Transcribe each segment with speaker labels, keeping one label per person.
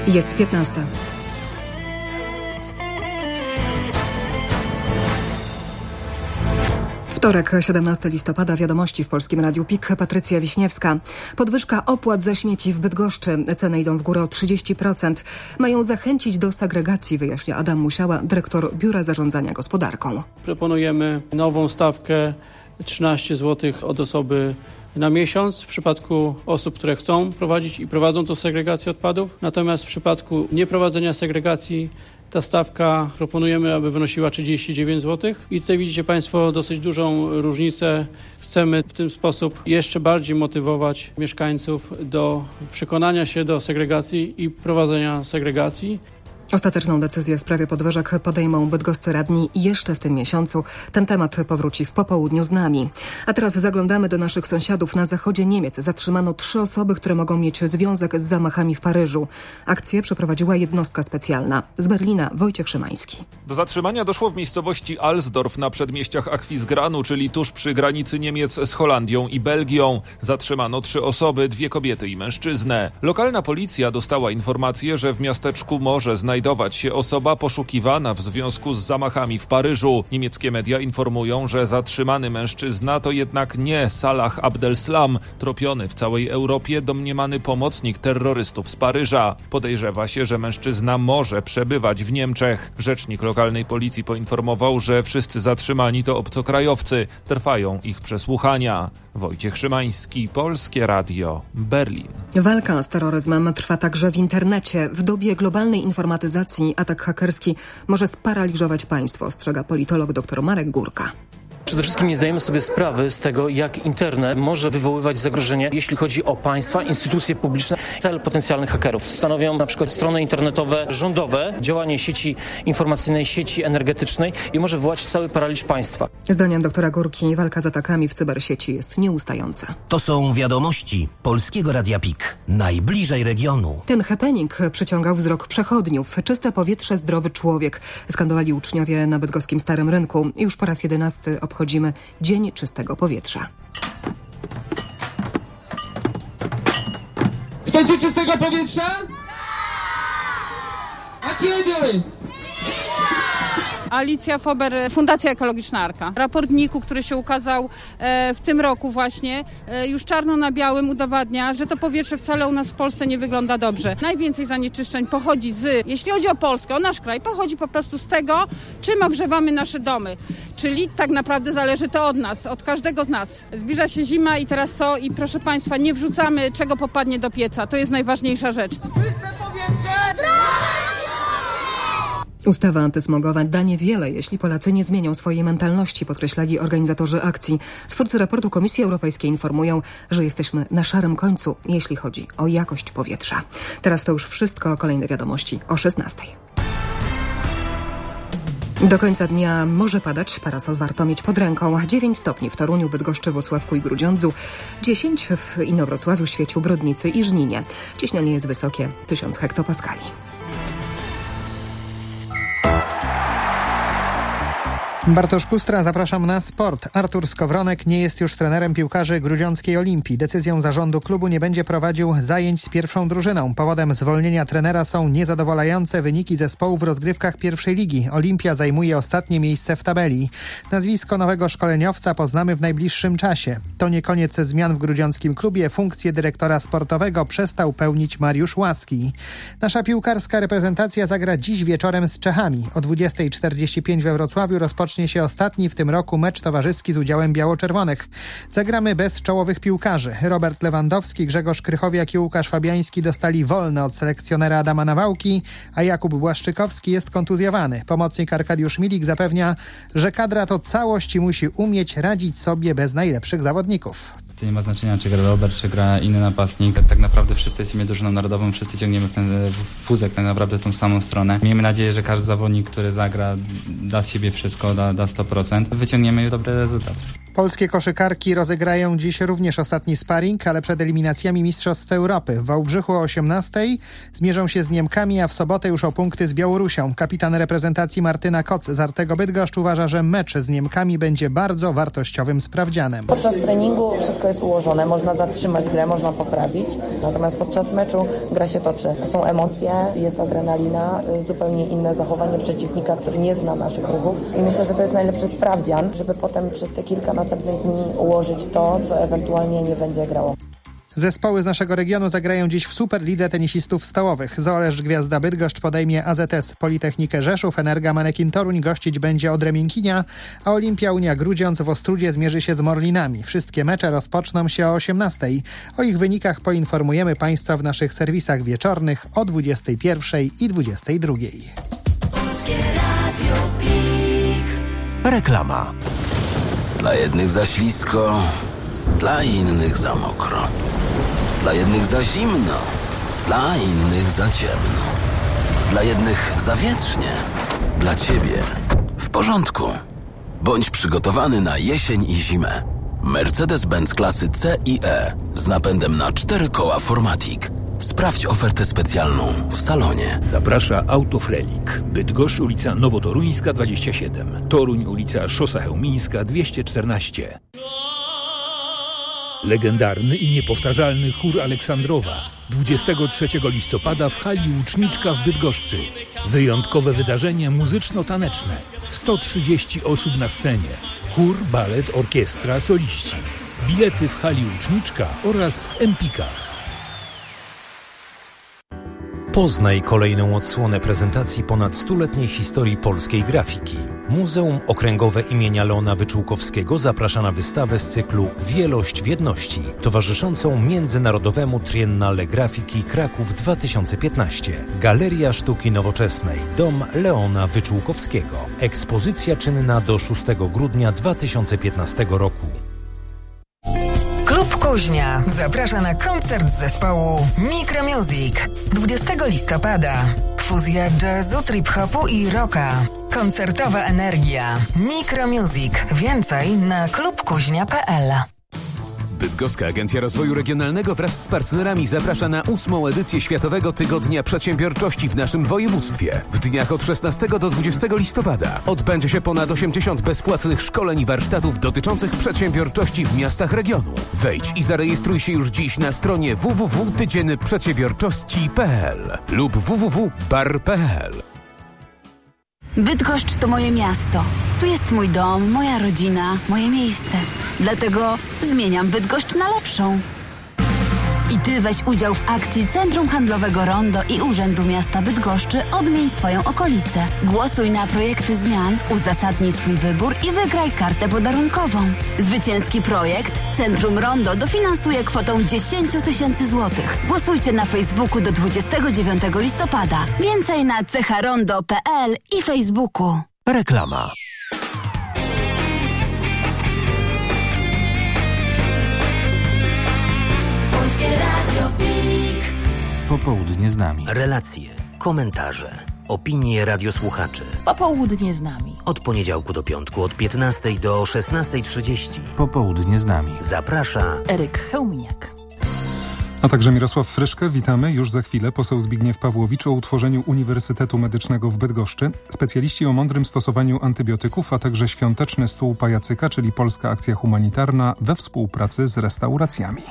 Speaker 1: Jest 15. Wtorek, 17 listopada, wiadomości w Polskim Radiu PIK. Patrycja Wiśniewska. Podwyżka opłat za śmieci w Bydgoszczy. Ceny idą w górę o 30%. Mają zachęcić do segregacji, wyjaśnia Adam Musiała, dyrektor Biura Zarządzania Gospodarką.
Speaker 2: Proponujemy nową stawkę 13 zł od osoby na miesiąc w przypadku osób, które chcą prowadzić i prowadzą tą segregację odpadów. Natomiast w przypadku nieprowadzenia segregacji ta stawka proponujemy, aby wynosiła 39 zł. I tutaj widzicie Państwo dosyć dużą różnicę. Chcemy w ten sposób jeszcze bardziej motywować mieszkańców do przekonania się do segregacji i prowadzenia segregacji.
Speaker 1: Ostateczną decyzję w sprawie podwyżek podejmą bydgoscy radni jeszcze w tym miesiącu. Ten temat powróci w popołudniu z nami. A teraz zaglądamy do naszych sąsiadów. Na zachodzie Niemiec zatrzymano 3 osoby, które mogą mieć związek z zamachami w Paryżu. Akcję przeprowadziła jednostka specjalna. Z Berlina Wojciech Szymański.
Speaker 3: Do zatrzymania doszło w miejscowości Alsdorf na przedmieściach Aquisgranu, czyli tuż przy granicy Niemiec z Holandią i Belgią. Zatrzymano 3 osoby, 2 kobiety i mężczyznę. Lokalna policja dostała informację, że w miasteczku może znajdować się osoba poszukiwana w związku z zamachami w Paryżu. Niemieckie media informują, że zatrzymany mężczyzna to jednak nie Salah Abdeslam, tropiony w całej Europie domniemany pomocnik terrorystów z Paryża. Podejrzewa się, że mężczyzna może przebywać w Niemczech. Rzecznik lokalnej policji poinformował, że wszyscy zatrzymani to obcokrajowcy. Trwają ich przesłuchania. Wojciech Szymański, Polskie Radio, Berlin.
Speaker 1: Walka z terroryzmem trwa także w internecie. W dobie globalnej informatyzacji atak hakerski może sparaliżować państwo, ostrzega politolog dr Marek Górka.
Speaker 4: Przede wszystkim nie zdajemy sobie sprawy z tego, jak internet może wywoływać zagrożenie, jeśli chodzi o państwa, instytucje publiczne. Cel potencjalnych hakerów stanowią na przykład strony internetowe rządowe, działanie sieci informacyjnej, sieci energetycznej i może wywołać cały paraliż państwa.
Speaker 1: Zdaniem doktora Górki walka z atakami w cybersieci jest nieustająca.
Speaker 5: To są wiadomości Polskiego Radia PIK. Najbliżej regionu.
Speaker 1: Ten happening przyciągał wzrok przechodniów. Czyste powietrze, zdrowy człowiek. Skandowali uczniowie na bydgoskim Starym Rynku. Już po raz 11 obchodzimy Dzień Czystego Powietrza.
Speaker 6: Chcecie czystego powietrza? A kiedy?
Speaker 7: Alicja Fober, Fundacja Ekologiczna Arka. Raport NIK-u, który się ukazał w tym roku właśnie, już czarno na białym udowadnia, że to powietrze wcale u nas w Polsce nie wygląda dobrze. Najwięcej zanieczyszczeń pochodzi jeśli chodzi o Polskę, o nasz kraj, pochodzi po prostu z tego, czym ogrzewamy nasze domy. Czyli tak naprawdę zależy to od nas, od każdego z nas. Zbliża się zima i teraz co? I proszę Państwa, nie wrzucamy czego popadnie do pieca. To jest najważniejsza rzecz.
Speaker 6: Czyste powietrze!
Speaker 1: Ustawa antysmogowa da niewiele, jeśli Polacy nie zmienią swojej mentalności, podkreślali organizatorzy akcji. Twórcy raportu Komisji Europejskiej informują, że jesteśmy na szarym końcu, jeśli chodzi o jakość powietrza. Teraz to już wszystko. Kolejne wiadomości o 16:00. Do końca dnia może padać, parasol warto mieć pod ręką. 9 stopni w Toruniu, Bydgoszczy, Włocławku i Grudziądzu, 10 w Inowrocławiu, Świeciu, Brodnicy i Żninie. Ciśnienie jest wysokie, 1000 hektopaskali.
Speaker 8: Bartosz Kustra, zapraszam na sport. Artur Skowronek nie jest już trenerem piłkarzy grudziąckiej Olimpii. Decyzją zarządu klubu nie będzie prowadził zajęć z pierwszą drużyną. Powodem zwolnienia trenera są niezadowalające wyniki zespołu w rozgrywkach pierwszej ligi. Olimpia zajmuje ostatnie miejsce w tabeli. Nazwisko nowego szkoleniowca poznamy w najbliższym czasie. To nie koniec zmian w grudziąckim klubie. Funkcję dyrektora sportowego przestał pełnić Mariusz Łaski. Nasza piłkarska reprezentacja zagra dziś wieczorem z Czechami. O 20:45 we Wrocławiu rozpocznie się ostatni w tym roku mecz towarzyski z udziałem biało-czerwonych. Zagramy bez czołowych piłkarzy. Robert Lewandowski, Grzegorz Krychowiak i Łukasz Fabiański dostali wolne od selekcjonera Adama Nawałki, a Jakub Błaszczykowski jest kontuzjowany. Pomocnik Arkadiusz Milik zapewnia, że kadra to całość i musi umieć radzić sobie bez najlepszych zawodników.
Speaker 9: To nie ma znaczenia, czy gra Robert, czy gra inny napastnik. Tak naprawdę wszyscy jesteśmy drużyną narodową, wszyscy ciągniemy w ten wózek tak naprawdę w tą samą stronę. Miejmy nadzieję, że każdy zawodnik, który zagra, da z siebie wszystko, da 100%. Wyciągniemy dobry rezultat.
Speaker 8: Polskie koszykarki rozegrają dziś również ostatni sparring, ale przed eliminacjami Mistrzostw Europy. W Wałbrzychu o 18:00 zmierzą się z Niemkami, a w sobotę już o punkty z Białorusią. Kapitan reprezentacji Martyna Koc z Artego Bydgoszcz uważa, że mecz z Niemkami będzie bardzo wartościowym sprawdzianem.
Speaker 10: Podczas treningu wszystko jest ułożone, można zatrzymać grę, można poprawić, natomiast podczas meczu gra się toczy. Są emocje, jest adrenalina, zupełnie inne zachowanie przeciwnika, który nie zna naszych ruchów i myślę, że to jest najlepszy sprawdzian, żeby potem przez te kilka następnych dni ułożyć to, co ewentualnie nie będzie grało.
Speaker 8: Zespoły z naszego regionu zagrają dziś w Superlidze tenisistów stołowych. Zoleszcz Gwiazda Bydgoszcz podejmie AZS Politechnikę Rzeszów, Energa Manekin Toruń gościć będzie Odrę Miękinia, a Olimpia Unia Grudziądz w Ostródzie zmierzy się z Morlinami. Wszystkie mecze rozpoczną się o 18:00. O ich wynikach poinformujemy Państwa w naszych serwisach wieczornych o 21:00 i 22:00.
Speaker 11: Reklama. Dla jednych za ślisko, dla innych za mokro. Dla jednych za zimno, dla innych za ciemno. Dla jednych za wietrznie, dla Ciebie w porządku. Bądź przygotowany na jesień i zimę. Mercedes-Benz klasy C i E z napędem na 4 koła Formatic. Sprawdź ofertę specjalną w salonie.
Speaker 12: Zaprasza Autofrelik. Bydgoszcz, ulica Nowotoruńska 27. Toruń, ulica Szosa Chełmińska 214. Legendarny i niepowtarzalny chór Aleksandrowa. 23 listopada w hali Łuczniczka w Bydgoszczy. Wyjątkowe wydarzenie muzyczno-taneczne. 130 osób na scenie. Chór, balet, orkiestra, soliści. Bilety w hali Łuczniczka oraz w Empikach.
Speaker 13: Poznaj kolejną odsłonę prezentacji ponad 100-letniej historii polskiej grafiki. Muzeum Okręgowe imienia Leona Wyczółkowskiego zaprasza na wystawę z cyklu Wielość w jedności, towarzyszącą Międzynarodowemu Triennale Grafiki Kraków 2015. Galeria Sztuki Nowoczesnej, Dom Leona Wyczółkowskiego. Ekspozycja czynna do 6 grudnia 2015 roku.
Speaker 14: Klub Kuźnia zaprasza na koncert zespołu Micromusic 20 listopada. Fuzja jazzu, trip-hopu i rocka. Koncertowa energia. Micromusic. Więcej na klubkuźnia.pl.
Speaker 15: Bydgoska Agencja Rozwoju Regionalnego wraz z partnerami zaprasza na 8. edycję Światowego Tygodnia Przedsiębiorczości w naszym województwie. W dniach od 16 do 20 listopada odbędzie się ponad 80 bezpłatnych szkoleń i warsztatów dotyczących przedsiębiorczości w miastach regionu. Wejdź i zarejestruj się już dziś na stronie www.tydziennyprzedsiębiorczości.pl lub www.bar.pl.
Speaker 16: Bydgoszcz to moje miasto. Tu jest mój dom, moja rodzina, moje miejsce. Dlatego zmieniam Bydgoszcz na lepszą. I Ty weź udział w akcji Centrum Handlowego Rondo i Urzędu Miasta Bydgoszczy Odmień swoją okolicę. Głosuj na projekty zmian, uzasadnij swój wybór i wygraj kartę podarunkową. Zwycięski projekt Centrum Rondo dofinansuje kwotą 10 000 złotych. Głosujcie na Facebooku do 29 listopada. Więcej na cecharondo.pl i Facebooku.
Speaker 11: Reklama.
Speaker 5: Popołudnie z nami. Relacje, komentarze, opinie radiosłuchaczy.
Speaker 17: Popołudnie z nami.
Speaker 5: Od poniedziałku do piątku od 15 do 16:30.
Speaker 9: Popołudnie z nami.
Speaker 5: Zaprasza
Speaker 17: Eryk Chełminiak.
Speaker 18: A także Mirosław Fryszkę. Witamy. Już za chwilę poseł Zbigniew Pawłowicz o utworzeniu Uniwersytetu Medycznego w Bydgoszczy. Specjaliści o mądrym stosowaniu antybiotyków, a także świąteczny stół pajacyka, czyli polska akcja humanitarna we współpracy z restauracjami.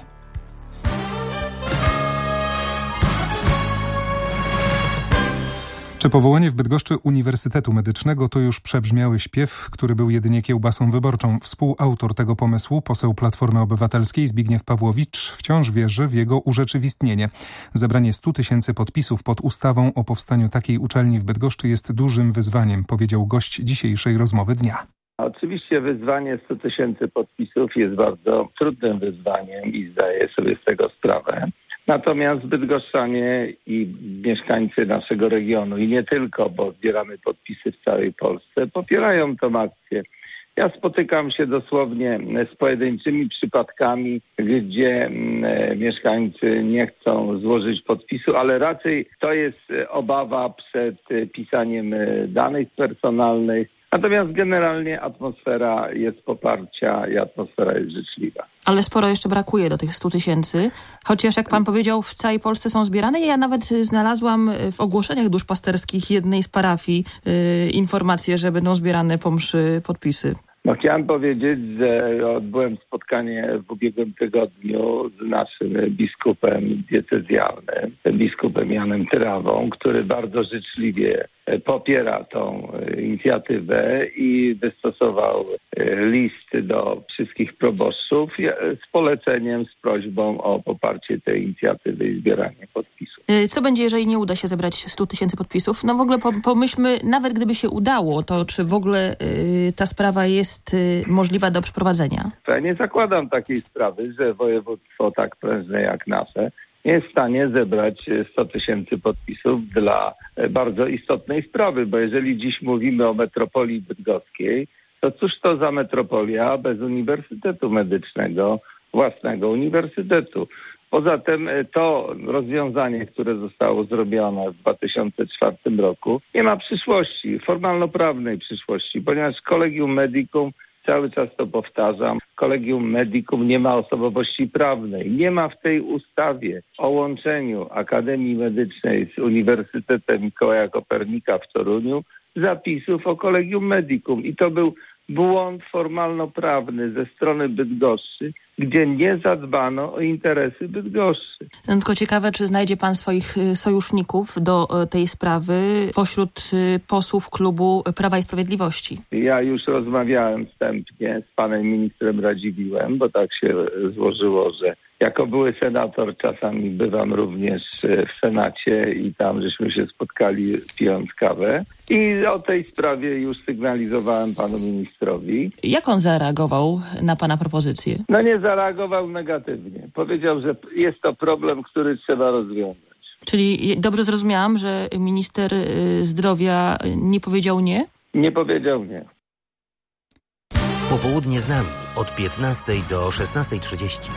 Speaker 18: Czy powołanie w Bydgoszczy Uniwersytetu Medycznego to już przebrzmiały śpiew, który był jedynie kiełbasą wyborczą? Współautor tego pomysłu, poseł Platformy Obywatelskiej Zbigniew Pawłowicz, wciąż wierzy w jego urzeczywistnienie. Zebranie 100 000 podpisów pod ustawą o powstaniu takiej uczelni w Bydgoszczy jest dużym wyzwaniem, powiedział gość dzisiejszej rozmowy dnia.
Speaker 19: Oczywiście wyzwanie 100 000 podpisów jest bardzo trudnym wyzwaniem i zdaję sobie z tego sprawę. Natomiast bydgoszczanie i mieszkańcy naszego regionu i nie tylko, bo zbieramy podpisy w całej Polsce, popierają tę akcję. Ja spotykam się dosłownie z pojedynczymi przypadkami, gdzie mieszkańcy nie chcą złożyć podpisu, ale raczej to jest obawa przed pisaniem danych personalnych Natomiast generalnie atmosfera jest poparcia i atmosfera jest życzliwa.
Speaker 17: Ale sporo jeszcze brakuje do tych 100 000, chociaż jak pan powiedział, w całej Polsce są zbierane. Ja nawet znalazłam w ogłoszeniach duszpasterskich jednej z parafii informację, że będą zbierane po mszy podpisy.
Speaker 19: No, chciałem powiedzieć, że odbyłem spotkanie w ubiegłym tygodniu z naszym biskupem diecezjalnym, biskupem Janem Tyrawą, który bardzo życzliwie popiera tą inicjatywę i wystosował list do wszystkich proboszczów z poleceniem, z prośbą o poparcie tej inicjatywy i zbieranie podpisów.
Speaker 17: Co będzie, jeżeli nie uda się zebrać 100 000 podpisów? No w ogóle pomyślmy, nawet gdyby się udało, to czy w ogóle ta sprawa jest możliwa do przeprowadzenia?
Speaker 19: Ja nie zakładam takiej sprawy, że województwo tak prężne jak nasze nie jest w stanie zebrać 100 000 podpisów dla bardzo istotnej sprawy, bo jeżeli dziś mówimy o metropolii bydgoskiej, to cóż to za metropolia bez uniwersytetu medycznego, własnego uniwersytetu. Poza tym to rozwiązanie, które zostało zrobione w 2004 roku, nie ma przyszłości, formalno-prawnej przyszłości, ponieważ Collegium Medicum, cały czas to powtarzam, Collegium Medicum nie ma osobowości prawnej. Nie ma w tej ustawie o łączeniu Akademii Medycznej z Uniwersytetem Mikołaja Kopernika w Toruniu zapisów o Collegium Medicum. I to był błąd formalno-prawny ze strony Bydgoszczy, gdzie nie zadbano o interesy Bydgoszczy.
Speaker 17: Tylko ciekawe, czy znajdzie pan swoich sojuszników do tej sprawy pośród posłów klubu Prawa i Sprawiedliwości?
Speaker 19: Ja już rozmawiałem wstępnie z panem ministrem Radziwiłłem, bo tak się złożyło, że jako były senator czasami bywam również w Senacie i tam żeśmy się spotkali pijąc kawę. I o tej sprawie już sygnalizowałem panu ministrowi.
Speaker 17: Jak on zareagował na pana propozycję?
Speaker 19: No nie zareagował negatywnie. Powiedział, że jest to problem, który trzeba rozwiązać.
Speaker 17: Czyli dobrze zrozumiałam, że minister zdrowia nie powiedział nie?
Speaker 19: Nie powiedział nie.
Speaker 5: Popołudnie z nami od 15 do 16:30.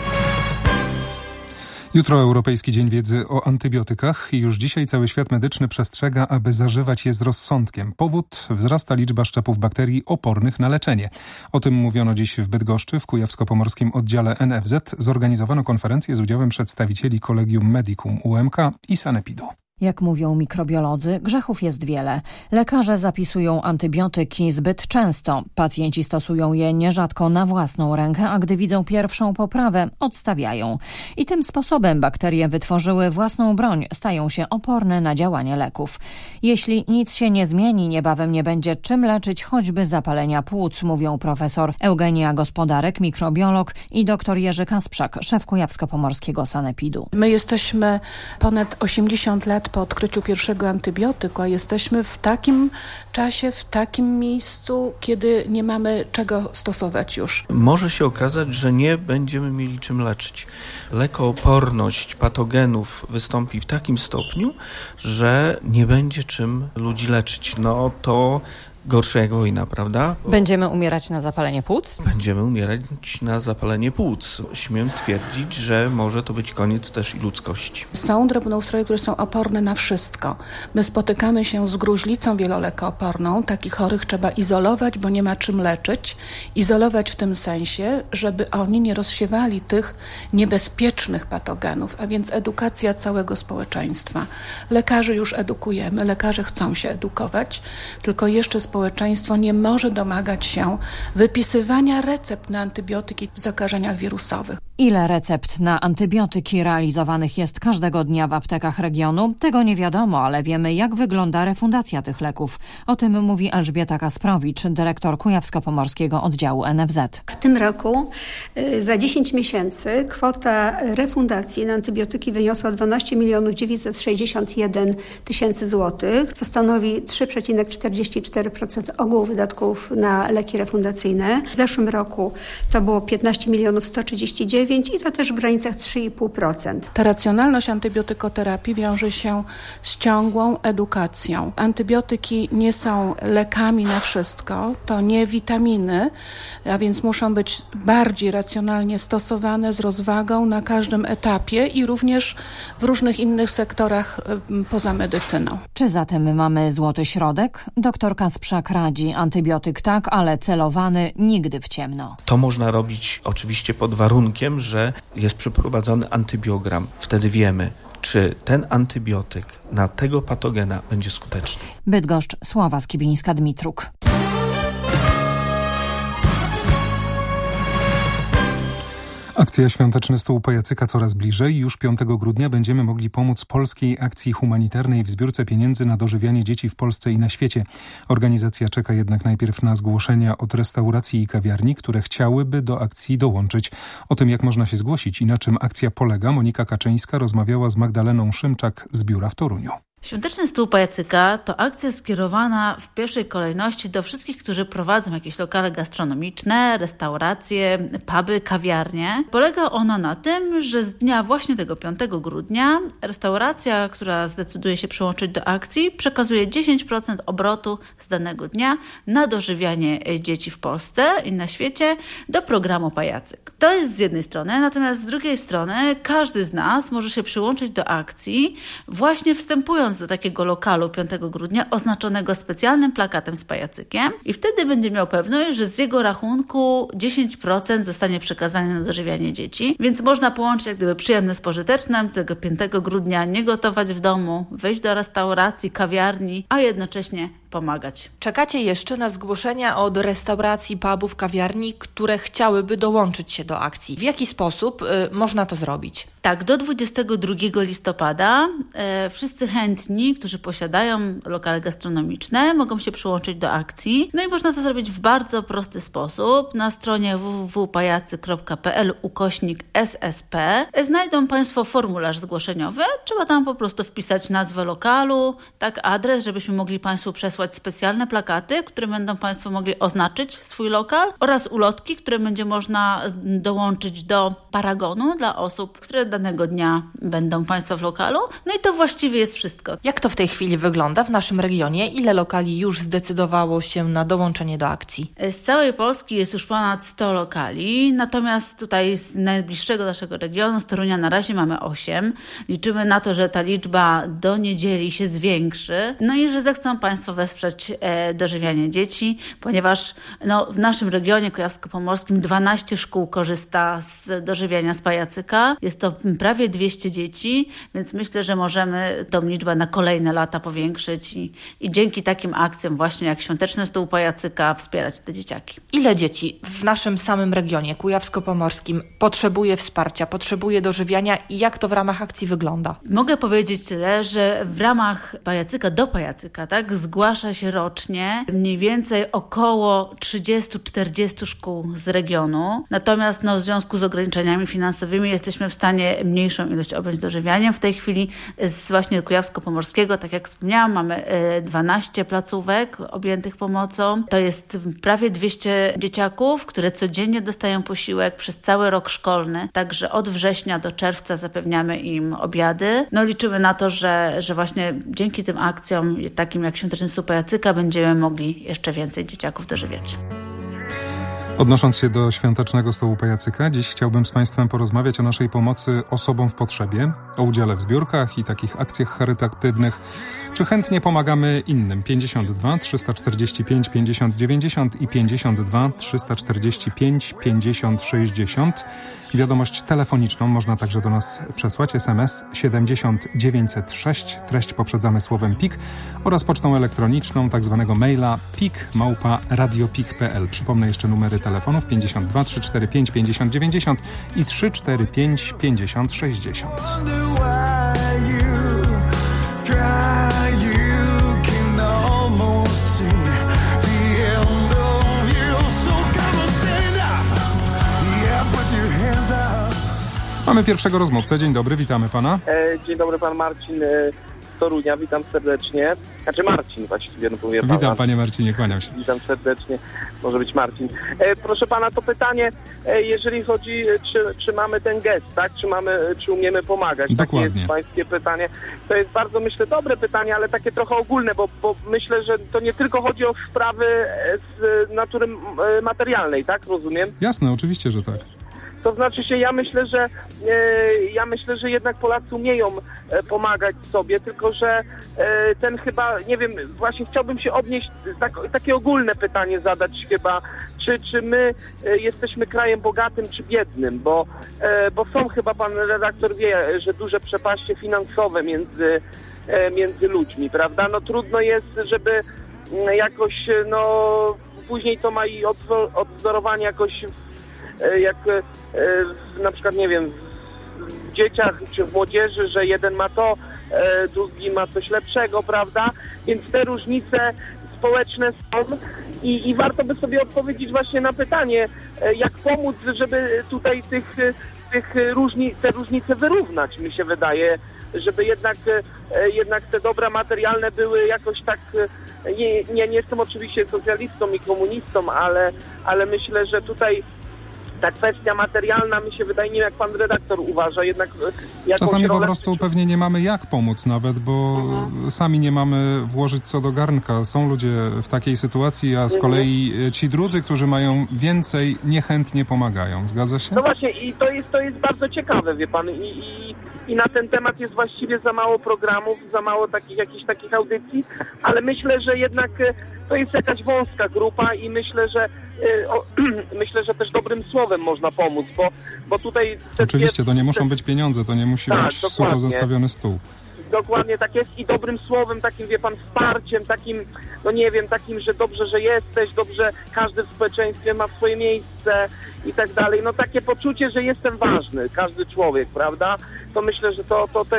Speaker 18: Jutro Europejski Dzień Wiedzy o antybiotykach i już dzisiaj cały świat medyczny przestrzega, aby zażywać je z rozsądkiem. Powód: wzrasta liczba szczepów bakterii opornych na leczenie. O tym mówiono dziś w Bydgoszczy, w kujawsko-pomorskim oddziale NFZ. Zorganizowano konferencję z udziałem przedstawicieli Collegium Medicum UMK i Sanepidu.
Speaker 20: Jak mówią mikrobiolodzy, grzechów jest wiele. Lekarze zapisują antybiotyki zbyt często. Pacjenci stosują je nierzadko na własną rękę, a gdy widzą pierwszą poprawę, odstawiają. I tym sposobem bakterie wytworzyły własną broń, stają się oporne na działanie leków. Jeśli nic się nie zmieni, niebawem nie będzie czym leczyć choćby zapalenia płuc, mówią profesor Eugenia Gospodarek, mikrobiolog, i dr Jerzy Kasprzak, szef kujawsko-pomorskiego Sanepidu.
Speaker 21: My jesteśmy ponad 80 lat po odkryciu pierwszego antybiotyku, a jesteśmy w takim czasie, w takim miejscu, kiedy nie mamy czego stosować już.
Speaker 22: Może się okazać, że nie będziemy mieli czym leczyć. Lekooporność patogenów wystąpi w takim stopniu, że nie będzie czym ludzi leczyć. No to gorsze jak wojna, prawda?
Speaker 20: Będziemy umierać na zapalenie płuc?
Speaker 22: Będziemy umierać na zapalenie płuc. Śmiem twierdzić, że może to być koniec też i ludzkości.
Speaker 21: Są drobnoustroje, które są oporne na wszystko. My spotykamy się z gruźlicą wielolekooporną. Takich chorych trzeba izolować, bo nie ma czym leczyć. Izolować w tym sensie, żeby oni nie rozsiewali tych niebezpiecznych patogenów, a więc edukacja całego społeczeństwa. Lekarzy już edukujemy, lekarze chcą się edukować, tylko jeszcze społeczeństwo nie może domagać się wypisywania recept na antybiotyki w zakażeniach wirusowych.
Speaker 20: Ile recept na antybiotyki realizowanych jest każdego dnia w aptekach regionu? Tego nie wiadomo, ale wiemy, jak wygląda refundacja tych leków. O tym mówi Elżbieta Kasprowicz, dyrektor kujawsko-pomorskiego oddziału NFZ.
Speaker 23: W tym roku za 10 miesięcy kwota refundacji na antybiotyki wyniosła 12 961 000 złotych, co stanowi 3,44% ogółu wydatków na leki refundacyjne. W zeszłym roku to było 15 139 000, i to też w granicach 3,5%.
Speaker 21: Ta racjonalność antybiotykoterapii wiąże się z ciągłą edukacją. Antybiotyki nie są lekami na wszystko, to nie witaminy, a więc muszą być bardziej racjonalnie stosowane z rozwagą na każdym etapie i również w różnych innych sektorach poza medycyną.
Speaker 20: Czy zatem mamy złoty środek? Doktor Kasprzak radzi, antybiotyk tak, ale celowany nigdy w ciemno.
Speaker 22: To można robić oczywiście pod warunkiem, że jest przeprowadzony antybiogram. Wtedy wiemy, czy ten antybiotyk na tego patogena będzie skuteczny.
Speaker 20: Bydgoszcz, Sława Skibińska-Dmitruk.
Speaker 18: Akcja Świąteczny Stół Pajacyka coraz bliżej. Już 5 grudnia będziemy mogli pomóc polskiej akcji humanitarnej w zbiórce pieniędzy na dożywianie dzieci w Polsce i na świecie. Organizacja czeka jednak najpierw na zgłoszenia od restauracji i kawiarni, które chciałyby do akcji dołączyć. O tym, jak można się zgłosić i na czym akcja polega, Monika Kaczyńska rozmawiała z Magdaleną Szymczak z biura w Toruniu.
Speaker 2: Świąteczny Stół Pajacyka to akcja skierowana w pierwszej kolejności do wszystkich, którzy prowadzą jakieś lokale gastronomiczne, restauracje, puby, kawiarnie. Polega ona na tym, że z dnia właśnie tego 5 grudnia restauracja, która zdecyduje się przyłączyć do akcji, przekazuje 10% obrotu z danego dnia na dożywianie dzieci w Polsce i na świecie do programu Pajacyk. To jest z jednej strony, natomiast z drugiej strony każdy z nas może się przyłączyć do akcji właśnie wstępując do takiego lokalu 5 grudnia oznaczonego specjalnym plakatem z pajacykiem i wtedy będzie miał pewność, że z jego rachunku 10% zostanie przekazane na dożywianie dzieci, więc można połączyć jak gdyby przyjemne z pożytecznym, tego 5 grudnia nie gotować w domu, wejść do restauracji, kawiarni, a jednocześnie pomagać.
Speaker 3: Czekacie jeszcze na zgłoszenia od restauracji, pubów, kawiarni, które chciałyby dołączyć się do akcji. W jaki sposób można to zrobić?
Speaker 2: Tak, do 22 listopada wszyscy chętni, którzy posiadają lokale gastronomiczne, mogą się przyłączyć do akcji. No i można to zrobić w bardzo prosty sposób. Na stronie www.pajacy.pl/SSP znajdą Państwo formularz zgłoszeniowy. Trzeba tam po prostu wpisać nazwę lokalu, tak adres, żebyśmy mogli Państwu przesłać specjalne plakaty, które będą Państwo mogli oznaczyć swój lokal oraz ulotki, które będzie można dołączyć do paragonu dla osób, które danego dnia będą Państwo w lokalu. No i to właściwie jest wszystko.
Speaker 3: Jak to w tej chwili wygląda w naszym regionie? Ile lokali już zdecydowało się na dołączenie do akcji?
Speaker 2: Z całej Polski jest już ponad 100 lokali, natomiast tutaj z najbliższego naszego regionu, z Torunia, na razie mamy 8. Liczymy na to, że ta liczba do niedzieli się zwiększy, no i że zechcą Państwo wesprzeć dożywianie dzieci, ponieważ w naszym regionie kujawsko-pomorskim 12 szkół korzysta z dożywiania z pajacyka. Jest to prawie 200 dzieci, więc myślę, że możemy tą liczbę na kolejne lata powiększyć i dzięki takim akcjom właśnie jak Świąteczny Stół Pajacyka wspierać te dzieciaki.
Speaker 3: Ile dzieci w naszym samym regionie kujawsko-pomorskim potrzebuje wsparcia, potrzebuje dożywiania i jak to w ramach akcji wygląda?
Speaker 2: Mogę powiedzieć tyle, że w ramach Pajacyka do Pajacyka zgłasza się rocznie mniej więcej około 30-40 szkół z regionu. Natomiast w związku z ograniczeniami finansowymi jesteśmy w stanie mniejszą ilość objąć dożywianiem. W tej chwili z właśnie Kujawsko-Pomorskiego, tak jak wspomniałam, mamy 12 placówek objętych pomocą. To jest prawie 200 dzieciaków, które codziennie dostają posiłek przez cały rok szkolny. Także od września do czerwca zapewniamy im obiady. Liczymy na to, że właśnie dzięki tym akcjom, takim jak Świąteczny Stół Pajacyka, będziemy mogli jeszcze więcej dzieciaków dożywiać.
Speaker 18: Odnosząc się do Świątecznego Stołu Pajacyka, dziś chciałbym z Państwem porozmawiać o naszej pomocy osobom w potrzebie, o udziale w zbiórkach i takich akcjach charytatywnych. Czy chętnie pomagamy innym? 52 345 50 90 i 52 345 50 60. Wiadomość telefoniczną można także do nas przesłać. SMS 70 906, treść poprzedzamy słowem PIK oraz pocztą elektroniczną, tak zwanego maila pik@radiopik.pl. Przypomnę jeszcze numery telefonów 52 345 50 90 i 345 50 60. Mamy pierwszego rozmówcę. Dzień dobry, witamy pana.
Speaker 4: Dzień dobry, pan Marcin. Torunia, witam serdecznie. Znaczy Marcin właściwie, no powiem pana.
Speaker 18: Witam panie Marcinie, kłaniam się.
Speaker 4: Witam serdecznie, może być Marcin. Proszę pana, to pytanie, jeżeli chodzi, czy mamy ten gest, tak? Czy umiemy pomagać?
Speaker 18: Dokładnie.
Speaker 4: Takie jest pańskie pytanie. To jest bardzo, myślę, dobre pytanie, ale takie trochę ogólne, bo myślę, że to nie tylko chodzi o sprawy z natury materialnej, tak? Rozumiem?
Speaker 18: Jasne, oczywiście, że tak.
Speaker 4: To znaczy się, ja myślę, że jednak Polacy umieją pomagać sobie, tylko że ten chyba, nie wiem, właśnie chciałbym się odnieść, takie ogólne pytanie zadać chyba, czy my jesteśmy krajem bogatym czy biednym, bo są chyba, pan redaktor wie, że duże przepaście finansowe między ludźmi, prawda? No trudno jest, żeby jakoś, no później to ma i odwzorowanie jakoś jak na przykład, nie wiem, w dzieciach czy w młodzieży, że jeden ma to, drugi ma coś lepszego, prawda? Więc te różnice społeczne są i warto by sobie odpowiedzieć właśnie na pytanie, jak pomóc, żeby tutaj te różnice wyrównać, mi się wydaje, żeby jednak te dobra materialne były jakoś tak, nie jestem oczywiście socjalistą i komunistą, ale myślę, że tutaj ta kwestia materialna, mi się wydaje, nie jak pan redaktor uważa, jednak
Speaker 18: czasami po prostu pewnie nie mamy jak pomóc nawet, bo sami nie mamy włożyć co do garnka. Są ludzie w takiej sytuacji, a z kolei ci drudzy, którzy mają więcej, niechętnie pomagają. Zgadza się?
Speaker 4: No właśnie i to jest bardzo ciekawe, wie pan, i na ten temat jest właściwie za mało programów, za mało jakichś takich audycji, ale myślę, że jednak to jest jakaś wąska grupa i myślę, że też dobrym słowem można pomóc, bo tutaj...
Speaker 18: Oczywiście, to nie muszą być pieniądze, to nie musi być sucho zastawiony stół.
Speaker 4: Dokładnie tak jest i dobrym słowem, takim, wie pan, wsparciem, takim, no nie wiem, takim, że dobrze, że jesteś, dobrze, każdy w społeczeństwie ma swoje miejsce i tak dalej. No takie poczucie, że jestem ważny, każdy człowiek, prawda? To myślę, że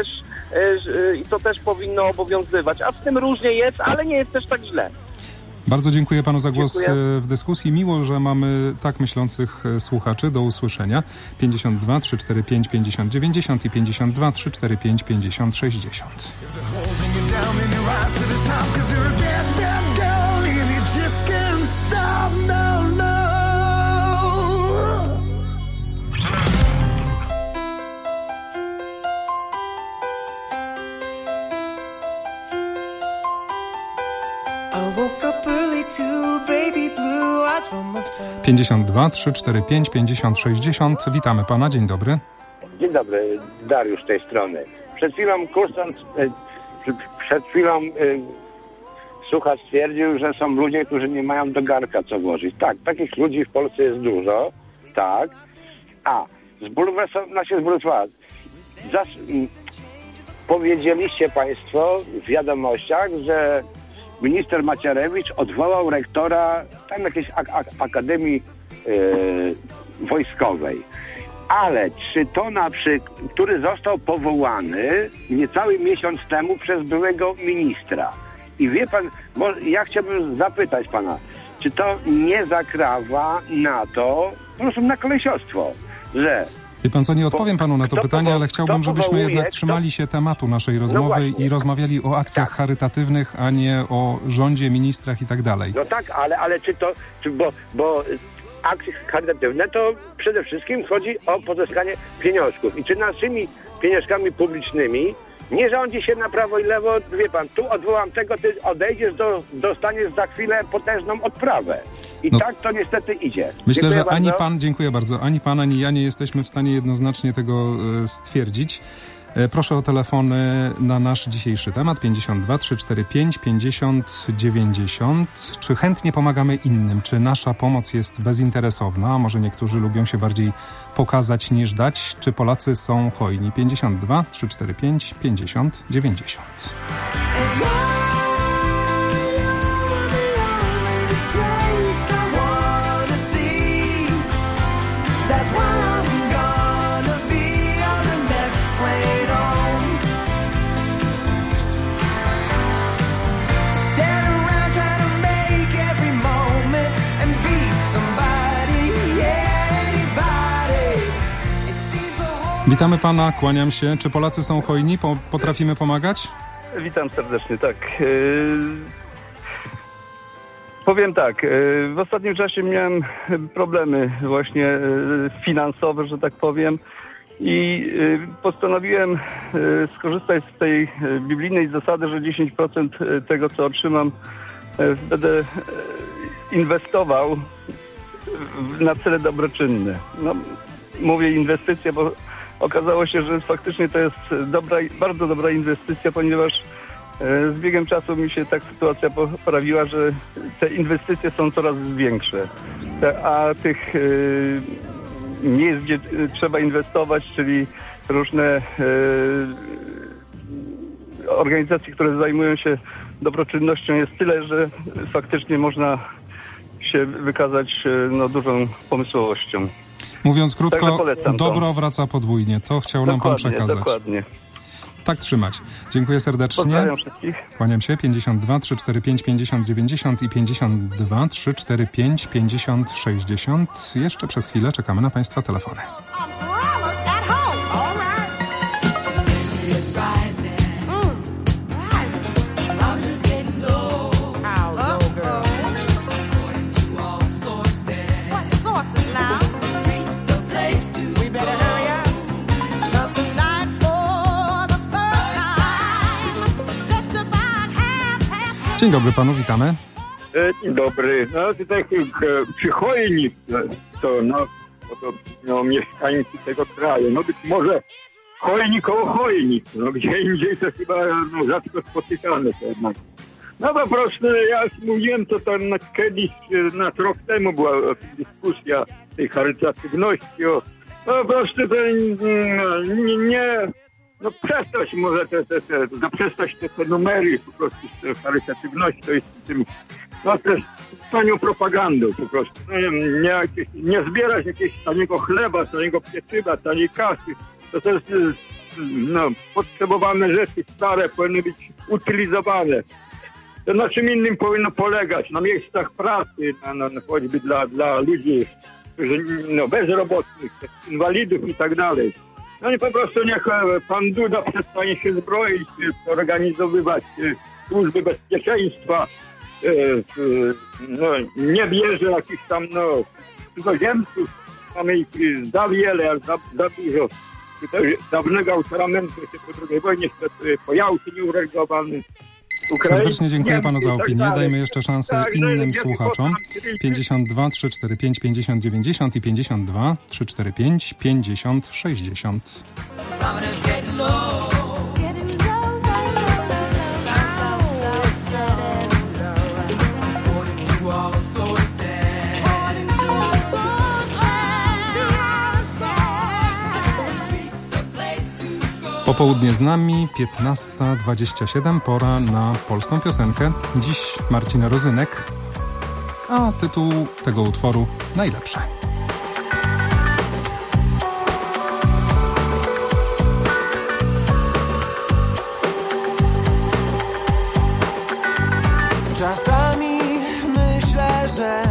Speaker 4: to też powinno obowiązywać. A w tym różnie jest, ale nie jest też tak źle.
Speaker 18: Bardzo dziękuję panu za głos w dyskusji. Miło, że mamy tak myślących słuchaczy. Do usłyszenia. 52 345 50 90 i 52 345 50 60. 52 345 50 60. Witamy pana, dzień dobry.
Speaker 6: Dzień dobry, Dariusz z tej strony. Przed chwilą słuchacz stwierdził, że są ludzie, którzy nie mają do garnka co włożyć. Tak, takich ludzi w Polsce jest dużo, tak. A, zbulwersowała. Powiedzieliście państwo w wiadomościach, że minister Macierewicz odwołał rektora tam jakiejś akademii wojskowej. Ale czy to który został powołany niecały miesiąc temu przez byłego ministra? I wie pan, ja chciałbym zapytać pana, czy to nie zakrawa na to, po prostu na kolesiostwo, że...
Speaker 18: Wie pan co, nie odpowiem panu na to pytanie, ale chciałbym, żebyśmy jednak trzymali się tematu naszej rozmowy i rozmawiali o akcjach charytatywnych, a nie o rządzie, ministrach i tak dalej.
Speaker 6: No tak, ale bo akcje charytatywne to przede wszystkim chodzi o pozyskanie pieniążków. I czy naszymi pieniążkami publicznymi nie rządzi się na prawo i lewo, wie pan, tu odwołam tego, ty odejdziesz, dostaniesz za chwilę potężną odprawę. I tak to niestety idzie.
Speaker 18: Myślę, że dziękuję bardzo, ani pan, ani ja nie jesteśmy w stanie jednoznacznie tego stwierdzić. Proszę o telefony na nasz dzisiejszy temat 52 345 50 90. Czy chętnie pomagamy innym? Czy nasza pomoc jest bezinteresowna? A może niektórzy lubią się bardziej pokazać niż dać? Czy Polacy są hojni? 52 345 50 90. Witamy pana, kłaniam się. Czy Polacy są hojni? Potrafimy pomagać?
Speaker 1: Witam serdecznie, tak. Powiem tak, w ostatnim czasie miałem problemy właśnie finansowe, że tak powiem, i postanowiłem skorzystać z tej biblijnej zasady, że 10% tego, co otrzymam, będę inwestował na cele dobroczynne. No, mówię inwestycja, bo okazało się, że faktycznie to jest bardzo dobra inwestycja, ponieważ z biegiem czasu mi się tak sytuacja poprawiła, że te inwestycje są coraz większe. A tych miejsc, gdzie trzeba inwestować, czyli różne organizacje, które zajmują się dobroczynnością, jest tyle, że faktycznie można się wykazać dużą pomysłowością.
Speaker 18: Mówiąc krótko,
Speaker 1: polecam
Speaker 18: dobro
Speaker 1: to.
Speaker 18: Wraca podwójnie. To chciał nam pan przekazać.
Speaker 1: Dokładnie.
Speaker 18: Tak trzymać. Dziękuję serdecznie.
Speaker 1: Pozdrawiam wszystkich.
Speaker 18: Kłaniam się. 52 345 50 90 i 52 345 50 60. Jeszcze przez chwilę czekamy na państwa telefony. Dzień dobry panu, witamy.
Speaker 7: Dzień dobry. No tutaj przy chojnicy to mieszkańcy tego kraju. No być może chojnik koło chojnic. No gdzie indziej to chyba rzadko spotykane to jednak. No po prostu ja mówiłem, to tam kiedyś, rok temu była dyskusja tej charytatywności. No po prostu to no przestać może zaprzestać te numery po prostu z charytatywności, to jest tym, też tanią propagandą po prostu. Nie zbierać jakiegoś taniego chleba, taniego pieczywa, taniej kasy. To jest potrzebowane rzeczy stare, powinny być utylizowane. To na czym innym powinno polegać? Na miejscach pracy, choćby dla ludzi, którzy bezrobotnych, inwalidów i tak dalej. No i po prostu niech pan Duda przestanie się zbroić, organizowywać służby bezpieczeństwa, nie bierze jakichś tam cudzoziemców, mamy ich za wiele, za dużo. Dawnego autoramentu po II wojnie pojawszy nieuregulowany.
Speaker 18: Serdecznie dziękuję panu za opinię. Dajmy jeszcze szansę innym słuchaczom. 52 345 50 90 i 52 345 50 60. Popołudnie z nami, 15:27, pora na polską piosenkę. Dziś Marcin Rozynek, a tytuł tego utworu Najlepsze.
Speaker 10: Czasami myślę, że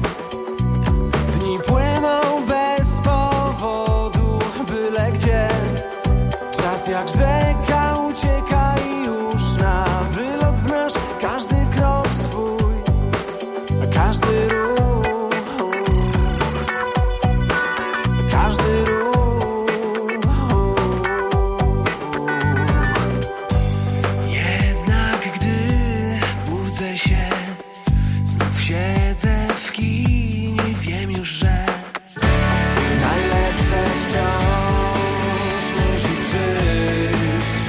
Speaker 10: dni płyną bez powodu, byle gdzie. Czas jak rzeka ucieka i już na wylot znasz każdy krok swój, każdy ruch, każdy ruch. Jednak gdy budzę się, znów siedzę w kinie, wiem już, że najlepsze wciąż musi przyjść.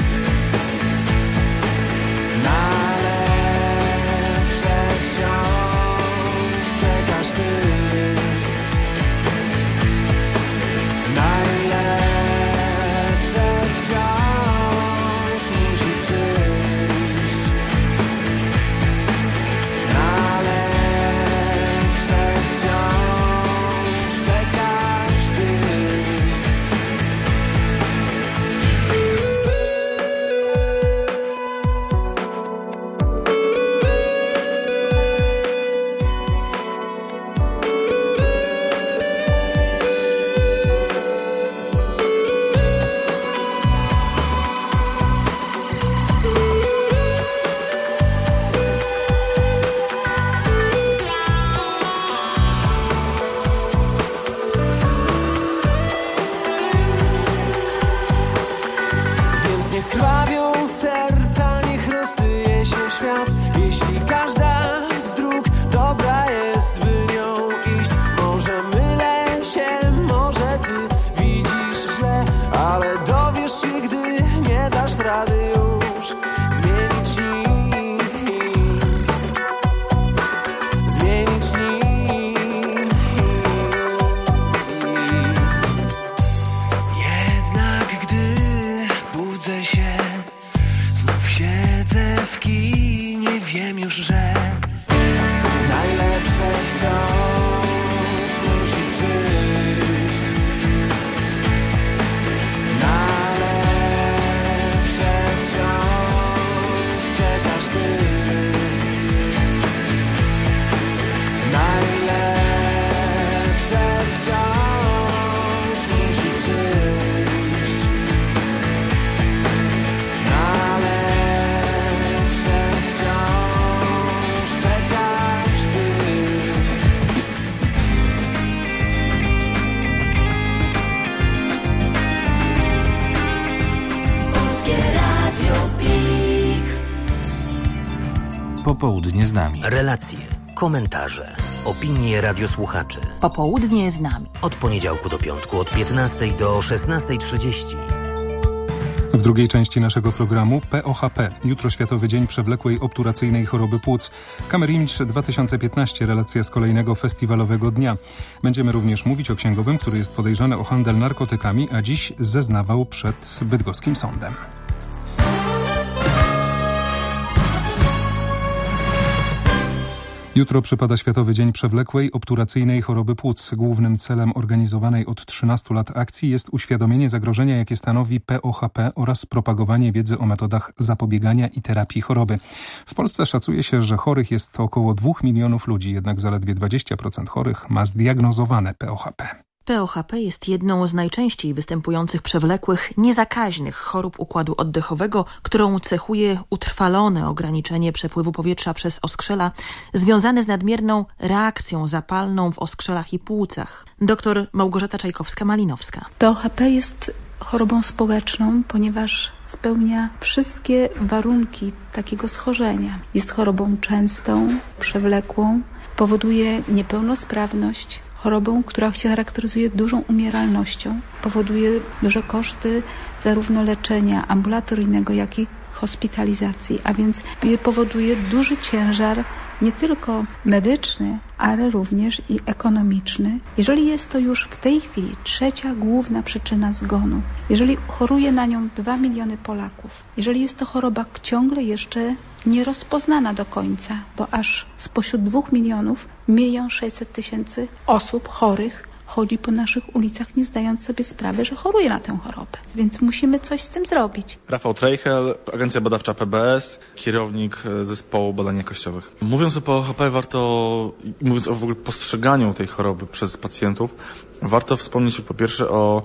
Speaker 8: Popołudnie z nami.
Speaker 5: Relacje, komentarze, opinie radiosłuchaczy.
Speaker 17: Popołudnie z nami.
Speaker 5: Od poniedziałku do piątku, od 15 do 16:30.
Speaker 18: W drugiej części naszego programu POHP. Jutro Światowy Dzień Przewlekłej Obturacyjnej Choroby Płuc. Kamerimidż 2015. Relacja z kolejnego festiwalowego dnia. Będziemy również mówić o księgowym, który jest podejrzany o handel narkotykami, a dziś zeznawał przed bydgoskim sądem. Jutro przypada Światowy Dzień Przewlekłej Obturacyjnej Choroby Płuc. Głównym celem organizowanej od 13 lat akcji jest uświadomienie zagrożenia, jakie stanowi POHP oraz propagowanie wiedzy o metodach zapobiegania i terapii choroby. W Polsce szacuje się, że chorych jest około 2 milionów ludzi, jednak zaledwie 20% chorych ma zdiagnozowane POHP.
Speaker 17: POHP jest jedną z najczęściej występujących przewlekłych, niezakaźnych chorób układu oddechowego, którą cechuje utrwalone ograniczenie przepływu powietrza przez oskrzela, związane z nadmierną reakcją zapalną w oskrzelach i płucach. Dr Małgorzata Czajkowska-Malinowska.
Speaker 12: POHP jest chorobą społeczną, ponieważ spełnia wszystkie warunki takiego schorzenia. Jest chorobą częstą, przewlekłą, powoduje niepełnosprawność, chorobą, która się charakteryzuje dużą umieralnością, powoduje duże koszty zarówno leczenia ambulatoryjnego, jak i hospitalizacji, a więc powoduje duży ciężar nie tylko medyczny, ale również i ekonomiczny. Jeżeli jest to już w tej chwili trzecia główna przyczyna zgonu, jeżeli choruje na nią 2 miliony Polaków, jeżeli jest to choroba ciągle jeszcze nierozpoznana do końca, bo aż spośród 2 milionów 1 600 000 osób chorych chodzi po naszych ulicach, nie zdając sobie sprawy, że choruje na tę chorobę. Więc musimy coś z tym zrobić.
Speaker 13: Rafał Trejchel, Agencja Badawcza PBS, kierownik Zespołu Badań Jakościowych. Mówiąc o POHP mówiąc o w ogóle postrzeganiu tej choroby przez pacjentów, warto wspomnieć po pierwsze o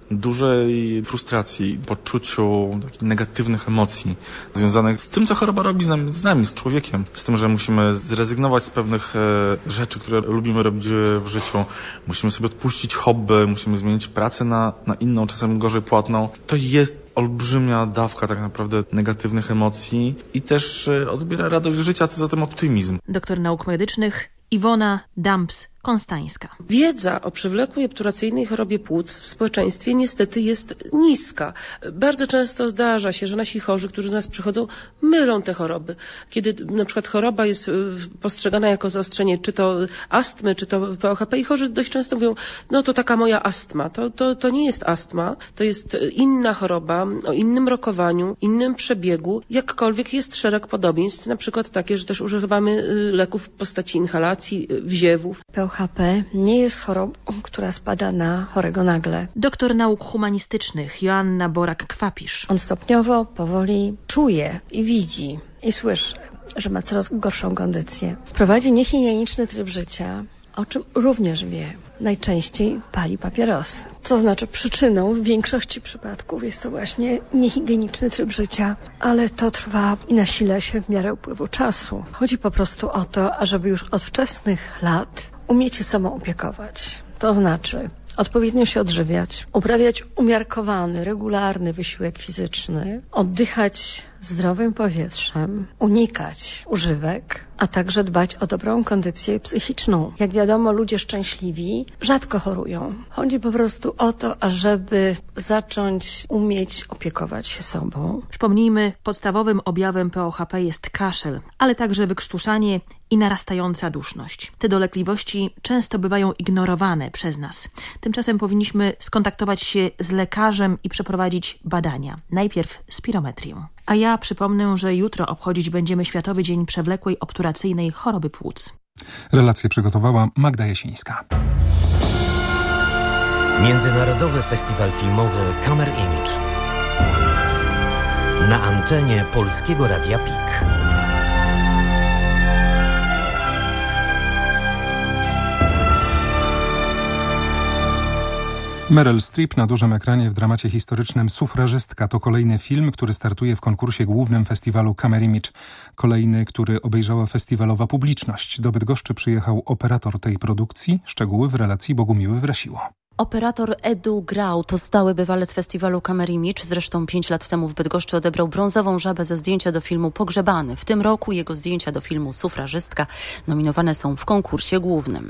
Speaker 13: dużej frustracji, poczuciu takich negatywnych emocji związanych z tym, co choroba robi z nami, z człowiekiem. Z tym, że musimy zrezygnować z pewnych rzeczy, które lubimy robić w życiu. Musimy sobie odpuścić hobby, musimy zmienić pracę na inną, czasem gorzej płatną. To jest olbrzymia dawka tak naprawdę negatywnych emocji i też odbiera radość życia, a co za tym optymizm.
Speaker 17: Doktor nauk medycznych Iwona Dambs-Konstańska.
Speaker 24: Wiedza o przewlekłej obturacyjnej chorobie płuc w społeczeństwie niestety jest niska. Bardzo często zdarza się, że nasi chorzy, którzy do nas przychodzą, mylą te choroby. Kiedy na przykład choroba jest postrzegana jako zaostrzenie czy to astmy, czy to POHP i chorzy dość często mówią, no to taka moja astma. To nie jest astma, to jest inna choroba, o innym rokowaniu, innym przebiegu. Jakkolwiek jest szereg podobieństw, na przykład takie, że też używamy leków w postaci inhalacji, wziewów.
Speaker 25: POHP nie jest chorobą, która spada na chorego nagle.
Speaker 17: Doktor nauk humanistycznych Joanna Borak-Kwapisz.
Speaker 25: On stopniowo, powoli czuje i widzi i słyszy, że ma coraz gorszą kondycję. Prowadzi niehigieniczny tryb życia, o czym również wie. Najczęściej pali papierosy. To znaczy przyczyną w większości przypadków jest to właśnie niehigieniczny tryb życia, ale to trwa i nasila się w miarę upływu czasu. Chodzi po prostu o to, ażeby już od wczesnych lat umieć się sobą opiekować. To znaczy odpowiednio się odżywiać, uprawiać umiarkowany, regularny wysiłek fizyczny, oddychać zdrowym powietrzem, unikać używek, a także dbać o dobrą kondycję psychiczną. Jak wiadomo, ludzie szczęśliwi rzadko chorują. Chodzi po prostu o to, ażeby zacząć umieć opiekować się sobą.
Speaker 17: Przypomnijmy, podstawowym objawem POHP jest kaszel, ale także wykrztuszanie i narastająca duszność. Te dolegliwości często bywają ignorowane przez nas. Tymczasem powinniśmy skontaktować się z lekarzem i przeprowadzić badania. Najpierw spirometrię. A ja przypomnę, że jutro obchodzić będziemy Światowy Dzień Przewlekłej Obturacyjnej Choroby Płuc.
Speaker 18: Relację przygotowała Magda Jasińska.
Speaker 5: Międzynarodowy Festiwal Filmowy Kamerimidż. Na antenie Polskiego Radia PIK.
Speaker 18: Meryl Streep na dużym ekranie w dramacie historycznym Sufrażystka to kolejny film, który startuje w konkursie głównym festiwalu Kamerimidż. Kolejny, który obejrzała festiwalowa publiczność. Do Bydgoszczy przyjechał operator tej produkcji. Szczegóły w relacji Bogumiły Wrasiło.
Speaker 8: Operator Edu Grau to stały bywalec festiwalu Kamerimicz. Zresztą 5 lat temu w Bydgoszczy odebrał brązową żabę za zdjęcia do filmu Pogrzebany. W tym roku jego zdjęcia do filmu Sufrażystka nominowane są w konkursie głównym.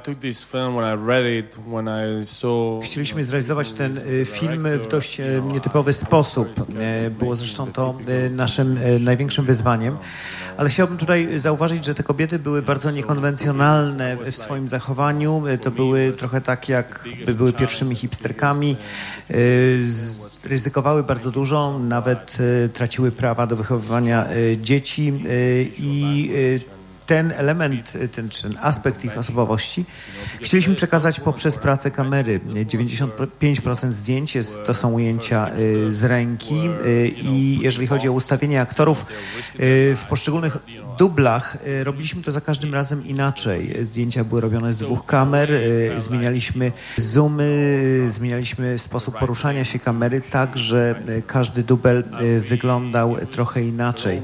Speaker 11: Chcieliśmy zrealizować ten film w dość nietypowy sposób. Było zresztą to naszym największym wyzwaniem. Ale chciałbym tutaj zauważyć, że te kobiety były bardzo niekonwencjonalne w swoim zachowaniu. To były trochę tak, jakby były pierwszymi hipsterkami. Ryzykowały bardzo dużo, nawet traciły prawa do wychowywania dzieci i ten element, ten aspekt ich osobowości chcieliśmy przekazać poprzez pracę kamery. 95% zdjęć to są ujęcia z ręki i jeżeli chodzi o ustawienie aktorów w poszczególnych dublach, robiliśmy to za każdym razem inaczej. Zdjęcia były robione z 2 kamer, zmienialiśmy zoomy, zmienialiśmy sposób poruszania się kamery tak, że każdy dubel wyglądał trochę inaczej.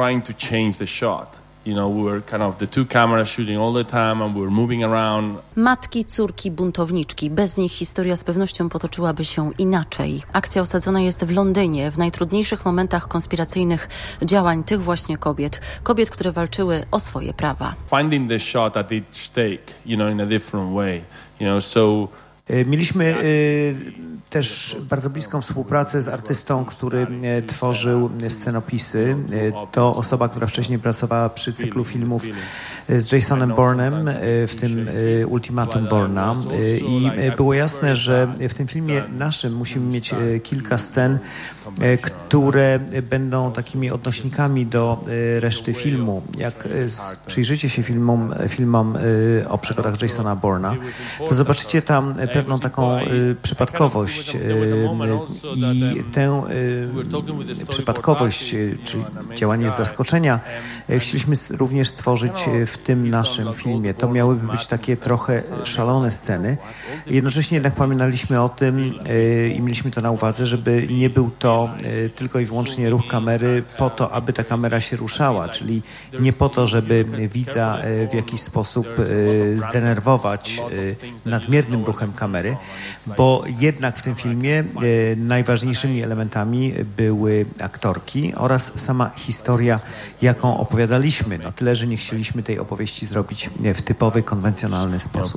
Speaker 14: We were kind of the 2 cameras shooting all the time and we were moving around.
Speaker 8: Matki, córki, buntowniczki. Bez nich historia z pewnością potoczyłaby się inaczej. Akcja osadzona jest w Londynie, w najtrudniejszych momentach konspiracyjnych działań tych właśnie kobiet, które walczyły o swoje prawa.
Speaker 14: Finding the shot at each take, in a different way, so.
Speaker 11: Mieliśmy też bardzo bliską współpracę z artystą, który tworzył scenopisy. To osoba, która wcześniej pracowała przy cyklu filmów z Jasonem Bournem, w tym Ultimatum Bourna. I było jasne, że w tym filmie naszym musimy mieć kilka scen, które będą takimi odnośnikami do reszty filmu. Jak przyjrzycie się filmom o przygodach Jasona Bourna, to zobaczycie tam pewną taką przypadkowość i tę przypadkowość, czyli działanie z zaskoczenia, chcieliśmy również stworzyć w tym naszym filmie. To miałyby być takie trochę szalone sceny. Jednocześnie jednak pamiętaliśmy o tym i mieliśmy to na uwadze, żeby nie był to tylko i wyłącznie ruch kamery po to, aby ta kamera się ruszała, czyli nie po to, żeby widza w jakiś sposób zdenerwować nadmiernym ruchem kamery, bo jednak w tym filmie najważniejszymi elementami były aktorki oraz sama historia, jaką opowiadaliśmy. No tyle, że nie chcieliśmy tej opowieści zrobić w typowy, konwencjonalny sposób.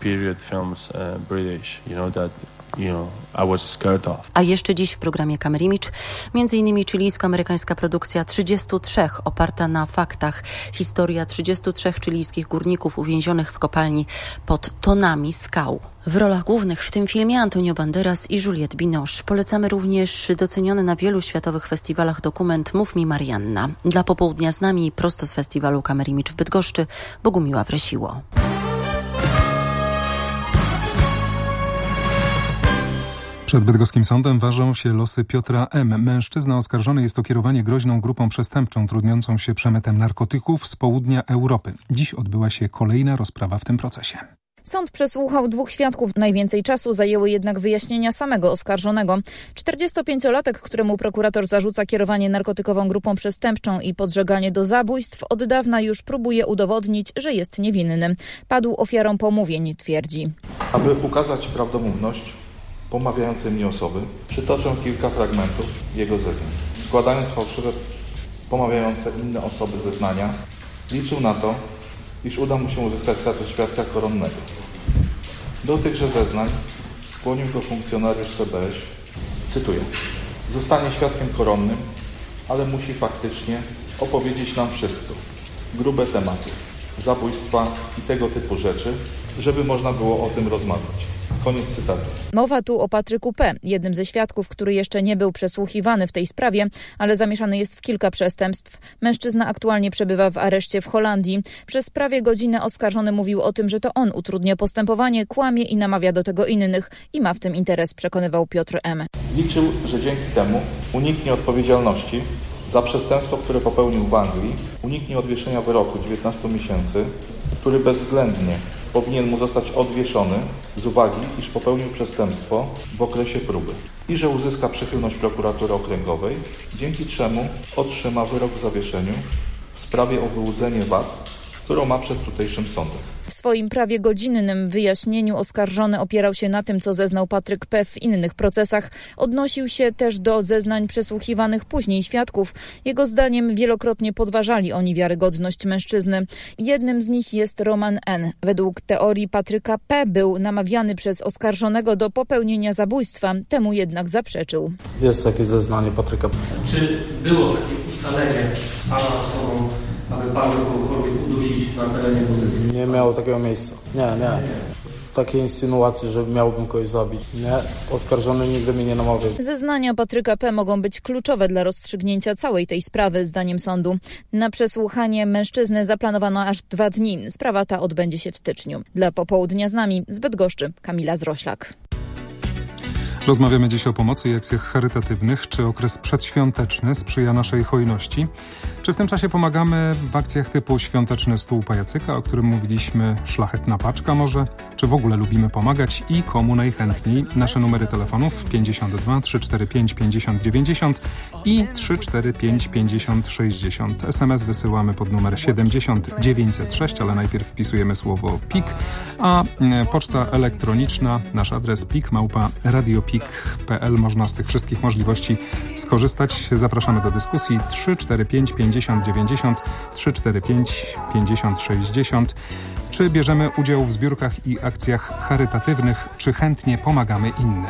Speaker 8: A jeszcze dziś w programie Kamerimicz m.in. chilijsko-amerykańska produkcja 33 oparta na faktach. Historia 33 chilijskich górników uwięzionych w kopalni pod tonami skał. W rolach głównych w tym filmie Antonio Banderas i Juliette Binoche. Polecamy również doceniony na wielu światowych festiwalach dokument Mów mi Marianna. Dla popołudnia z nami prosto z festiwalu Kamerimicz w Bydgoszczy Bogumiła Wresiło.
Speaker 18: Przed bydgoskim sądem ważą się losy Piotra M. Mężczyzna oskarżony jest o kierowanie groźną grupą przestępczą trudniącą się przemytem narkotyków z południa Europy. Dziś odbyła się kolejna rozprawa w tym procesie.
Speaker 15: Sąd przesłuchał 2 świadków. Najwięcej czasu zajęły jednak wyjaśnienia samego oskarżonego. 45-latek, któremu prokurator zarzuca kierowanie narkotykową grupą przestępczą i podżeganie do zabójstw, od dawna już próbuje udowodnić, że jest niewinny. Padł ofiarą pomówień, twierdzi.
Speaker 16: Aby ukazać prawdomówność pomawiającej mnie osoby, przytoczę kilka fragmentów jego zeznań. Składając fałszywe, pomawiające inne osoby zeznania, liczył na to, iż uda mu się uzyskać status świadka koronnego. Do tychże zeznań skłonił go funkcjonariusz CBŚ, cytuję: zostanie świadkiem koronnym, ale musi faktycznie opowiedzieć nam wszystko. Grube tematy, zabójstwa i tego typu rzeczy, żeby można było o tym rozmawiać. Koniec cytatu.
Speaker 15: Mowa tu o Patryku P., jednym ze świadków, który jeszcze nie był przesłuchiwany w tej sprawie, ale zamieszany jest w kilka przestępstw. Mężczyzna aktualnie przebywa w areszcie w Holandii. Przez prawie godzinę oskarżony mówił o tym, że to on utrudnia postępowanie, kłamie i namawia do tego innych i ma w tym interes, przekonywał Piotr M.
Speaker 16: Liczył, że dzięki temu uniknie odpowiedzialności za przestępstwo, które popełnił w Anglii, uniknie odwieszenia wyroku 19 miesięcy, który bezwzględnie powinien mu zostać odwieszony z uwagi, iż popełnił przestępstwo w okresie próby i że uzyska przychylność prokuratury okręgowej, dzięki czemu otrzyma wyrok w zawieszeniu w sprawie o wyłudzenie VAT którą ma przed tutejszym sądem.
Speaker 15: W swoim prawie godzinnym wyjaśnieniu oskarżony opierał się na tym, co zeznał Patryk P. w innych procesach. Odnosił się też do zeznań przesłuchiwanych później świadków. Jego zdaniem wielokrotnie podważali oni wiarygodność mężczyzny. Jednym z nich jest Roman N. Według teorii Patryka P. był namawiany przez oskarżonego do popełnienia zabójstwa. Temu jednak zaprzeczył.
Speaker 9: Jest jakieś zeznanie Patryka P.
Speaker 19: Czy było takie ustalenie pana osobą, aby pan kogokolwiek udusić na terenie pozycji?
Speaker 9: Nie miało takiego miejsca. Nie. W takiej insynuacji, że miałbym kogoś zabić. Nie, oskarżony nigdy mnie nie namawiał.
Speaker 15: Zeznania Patryka P. mogą być kluczowe dla rozstrzygnięcia całej tej sprawy, zdaniem sądu. Na przesłuchanie mężczyzny zaplanowano aż 2 dni. Sprawa ta odbędzie się w styczniu. Dla Popołudnia z nami z Bydgoszczy Kamila Zroślak.
Speaker 18: Rozmawiamy dziś o pomocy i akcjach charytatywnych. Czy okres przedświąteczny sprzyja naszej hojności? Czy w tym czasie pomagamy w akcjach typu świąteczny stół pajacyka, o którym mówiliśmy, szlachetna paczka może? Czy w ogóle lubimy pomagać i komu najchętniej? Nasze numery telefonów 52 345 50 90 i 345 50 60. SMS wysyłamy pod numer 70 906, ale najpierw wpisujemy słowo PIK, a poczta elektroniczna, nasz adres pik@radiopik.pl. Można z tych wszystkich możliwości skorzystać. Zapraszamy do dyskusji 345 50 90, 345 50 60. Czy bierzemy udział w zbiórkach i akcjach charytatywnych, czy chętnie pomagamy innym?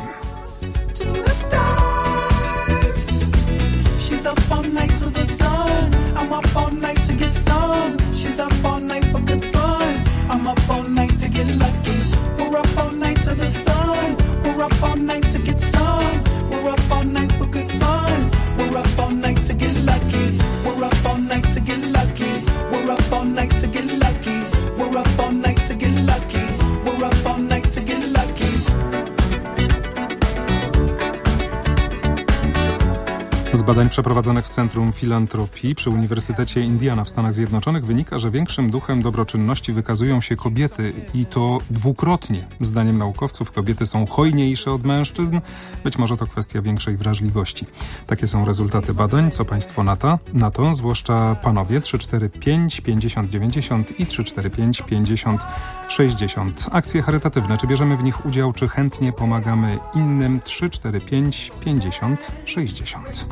Speaker 18: Z badań przeprowadzonych w Centrum Filantropii przy Uniwersytecie Indiana w Stanach Zjednoczonych wynika, że większym duchem dobroczynności wykazują się kobiety i to dwukrotnie. Zdaniem naukowców kobiety są hojniejsze od mężczyzn. Być może to kwestia większej wrażliwości. Takie są rezultaty badań. Co państwo na to? Zwłaszcza panowie 345 50 90 i 345 50 60. Akcje charytatywne. Czy bierzemy w nich udział, czy chętnie pomagamy innym? 345 50 60.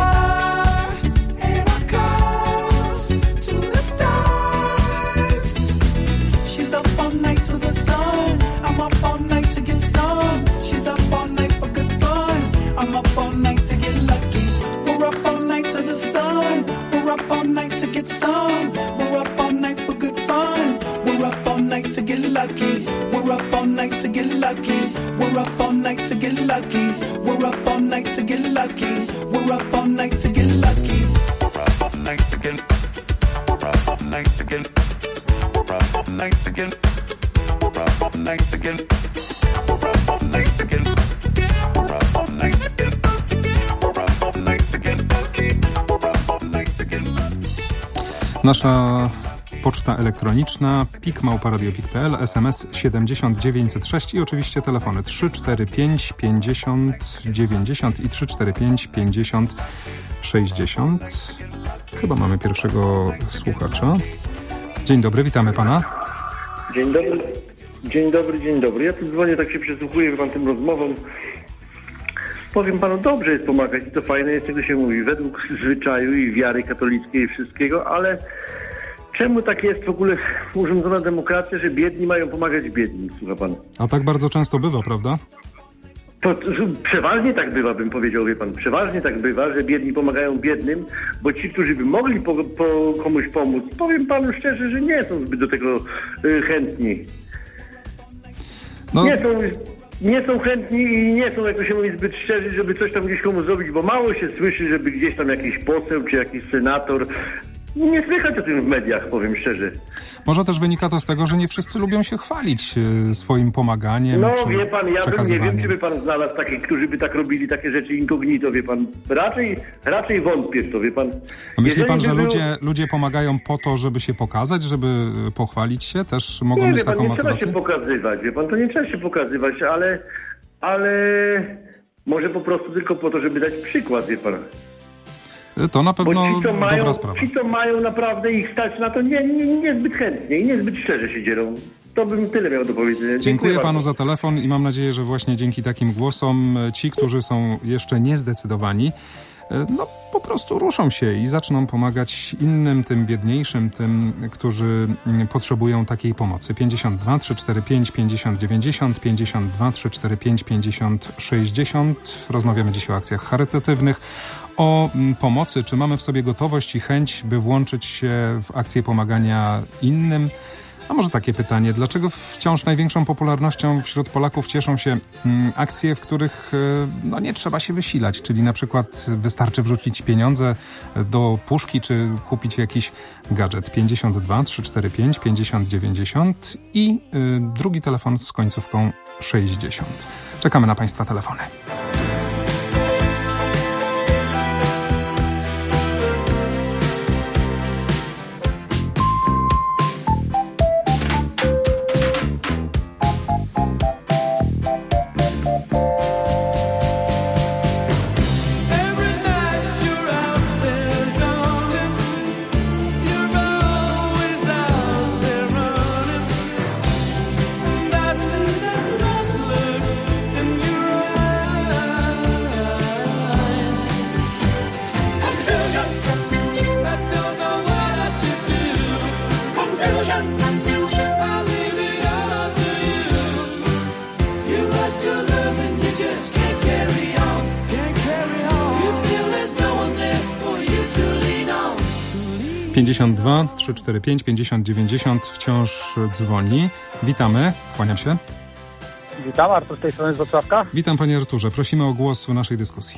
Speaker 18: Nasza poczta elektroniczna pik@radiopik.pl, SMS 7906 i oczywiście telefony 345 50 90 i 345 50 60. Chyba mamy pierwszego słuchacza. Dzień dobry, witamy pana.
Speaker 21: Dzień dobry. Ja tu dzwonię, tak się przysłuchuję pan tym rozmowom. Powiem panu, dobrze jest pomagać i to fajne jest, jak to się mówi, według zwyczaju i wiary katolickiej i wszystkiego, ale czemu tak jest w ogóle urządzona demokracja, że biedni mają pomagać biednym, słucha pan?
Speaker 18: A tak bardzo często bywa, prawda?
Speaker 21: To przeważnie tak bywa, bym powiedział, wie pan. Przeważnie tak bywa, że biedni pomagają biednym, bo ci, którzy by mogli komuś pomóc, powiem panu szczerze, że nie są zbyt do tego chętni. Nie są chętni i nie są, jak to się mówi, zbyt szczerzy, żeby coś tam gdzieś komuś zrobić, bo mało się słyszy, żeby gdzieś tam jakiś poseł czy jakiś senator. Nie słychać o tym w mediach, powiem szczerze.
Speaker 18: Może też wynika to z tego, że nie wszyscy lubią się chwalić swoim pomaganiem.
Speaker 21: No
Speaker 18: czy
Speaker 21: wie pan, ja bym nie wiem, czy by pan znalazł takich, którzy by tak robili takie rzeczy incognito, wie pan. Raczej wątpię w to, wie pan.
Speaker 18: A myśli pan, że ludzie pomagają po to, żeby się pokazać, żeby pochwalić się? Też mogą mieć taką motywację?
Speaker 21: Nie trzeba się pokazywać, wie pan, to nie trzeba się pokazywać, ale może po prostu tylko po to, żeby dać przykład, wie pan.
Speaker 18: To na pewno
Speaker 21: Bo
Speaker 18: dobra sprawa.
Speaker 21: Ci, co mają naprawdę ich stać na to, niezbyt chętnie i niezbyt szczerze się dzielą. To bym tyle miał do powiedzenia.
Speaker 18: Dziękuję panu za telefon i mam nadzieję, że właśnie dzięki takim głosom ci, którzy są jeszcze niezdecydowani, po prostu ruszą się i zaczną pomagać innym, tym biedniejszym, tym, którzy potrzebują takiej pomocy. 52 345 50 90, 52 345 50 60. Rozmawiamy dziś o akcjach charytatywnych, o pomocy. Czy mamy w sobie gotowość i chęć, by włączyć się w akcję pomagania innym? A może takie pytanie, dlaczego wciąż największą popularnością wśród Polaków cieszą się akcje, w których nie trzeba się wysilać, czyli na przykład wystarczy wrzucić pieniądze do puszki, czy kupić jakiś gadżet. 52 345 50 90 i drugi telefon z końcówką 60. Czekamy na państwa telefony. (52 345 50 90) wciąż dzwoni. Witamy, kłaniam się.
Speaker 2: Witam, Artur z tej strony z Wrocławka.
Speaker 18: Witam panie Arturze, prosimy o głos w naszej dyskusji.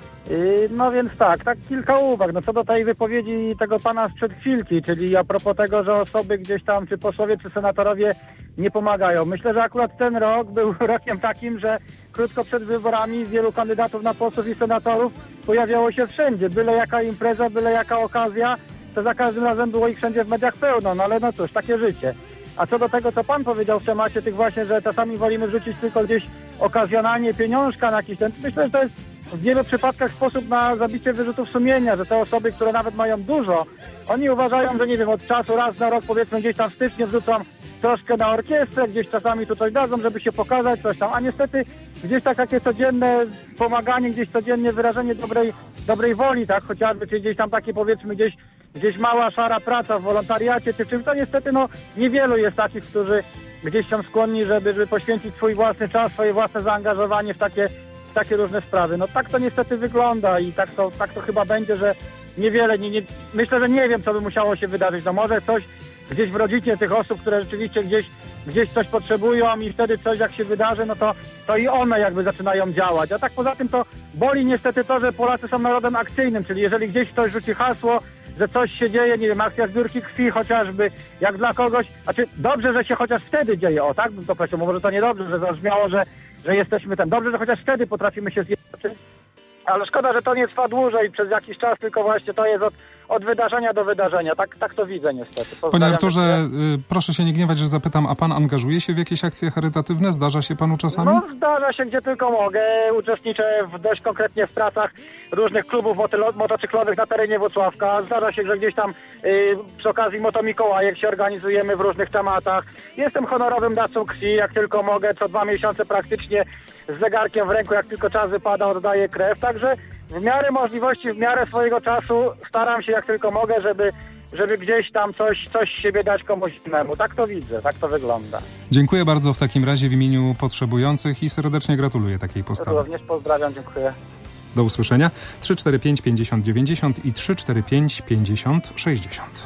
Speaker 2: No więc tak kilka uwag. Co do tej wypowiedzi tego pana sprzed chwilki, czyli a propos tego, że osoby gdzieś tam, czy posłowie, czy senatorowie nie pomagają. Myślę, że akurat ten rok był rokiem takim, że krótko przed wyborami wielu kandydatów na posłów i senatorów pojawiało się wszędzie. Byle jaka impreza, byle jaka okazja, to za każdym razem było ich wszędzie w mediach pełno, ale cóż, takie życie. A co do tego, co pan powiedział w temacie tych właśnie, że czasami wolimy rzucić tylko gdzieś okazjonalnie pieniążka na jakiś ten, myślę, że to jest w wielu przypadkach sposób na zabicie wyrzutów sumienia, że te osoby, które nawet mają dużo, oni uważają, że nie wiem, od czasu raz na rok, powiedzmy gdzieś tam w styczniu wrzucą troszkę na orkiestrę, gdzieś czasami tu coś dadzą, żeby się pokazać, coś tam, a niestety gdzieś takie codzienne pomaganie, gdzieś codziennie wyrażenie dobrej woli, tak, chociażby, czy gdzieś tam takie, powiedzmy, gdzieś mała, szara praca w wolontariacie, czy czymś, to niestety, niewielu jest takich, którzy gdzieś są skłonni, żeby poświęcić swój własny czas, swoje własne zaangażowanie w takie różne sprawy. Tak to niestety wygląda i tak to chyba będzie, że niewiele, myślę, że nie wiem, co by musiało się wydarzyć. Może coś gdzieś w rodzinie tych osób, które rzeczywiście gdzieś coś potrzebują i wtedy coś jak się wydarzy, to i one jakby zaczynają działać. A tak poza tym to boli niestety to, że Polacy są narodem akcyjnym, czyli jeżeli gdzieś ktoś rzuci hasło, że coś się dzieje, nie wiem, akcja zbiórki krwi chociażby, jak dla kogoś, dobrze, że się chociaż wtedy dzieje, tak bym to prosił, może to niedobrze, że zabrzmiało, że jesteśmy dobrze, że chociaż wtedy potrafimy się zjednoczyć, ale szkoda, że to nie trwa dłużej przez jakiś czas, tylko właśnie to jest od wydarzenia do wydarzenia. Tak to widzę niestety.
Speaker 18: Panie Arturze, proszę się nie gniewać, że zapytam, a pan angażuje się w jakieś akcje charytatywne? Zdarza się panu czasami?
Speaker 2: Zdarza się, gdzie tylko mogę. Uczestniczę dość konkretnie w pracach różnych klubów motocyklowych na terenie Włocławka. Zdarza się, że gdzieś tam przy okazji Motomikołajek się organizujemy w różnych tematach. Jestem honorowym dawcą krwi, jak tylko mogę. Co 2 miesiące praktycznie z zegarkiem w ręku, jak tylko czas wypada, oddaję krew. Także w miarę możliwości, w miarę swojego czasu staram się jak tylko mogę, żeby gdzieś tam coś siebie dać komuś innemu. Tak to widzę, tak to wygląda.
Speaker 18: Dziękuję bardzo w takim razie w imieniu potrzebujących i serdecznie gratuluję takiej postawy.
Speaker 2: Również pozdrawiam, dziękuję.
Speaker 18: Do usłyszenia. 345 50 90 i 345 50 60.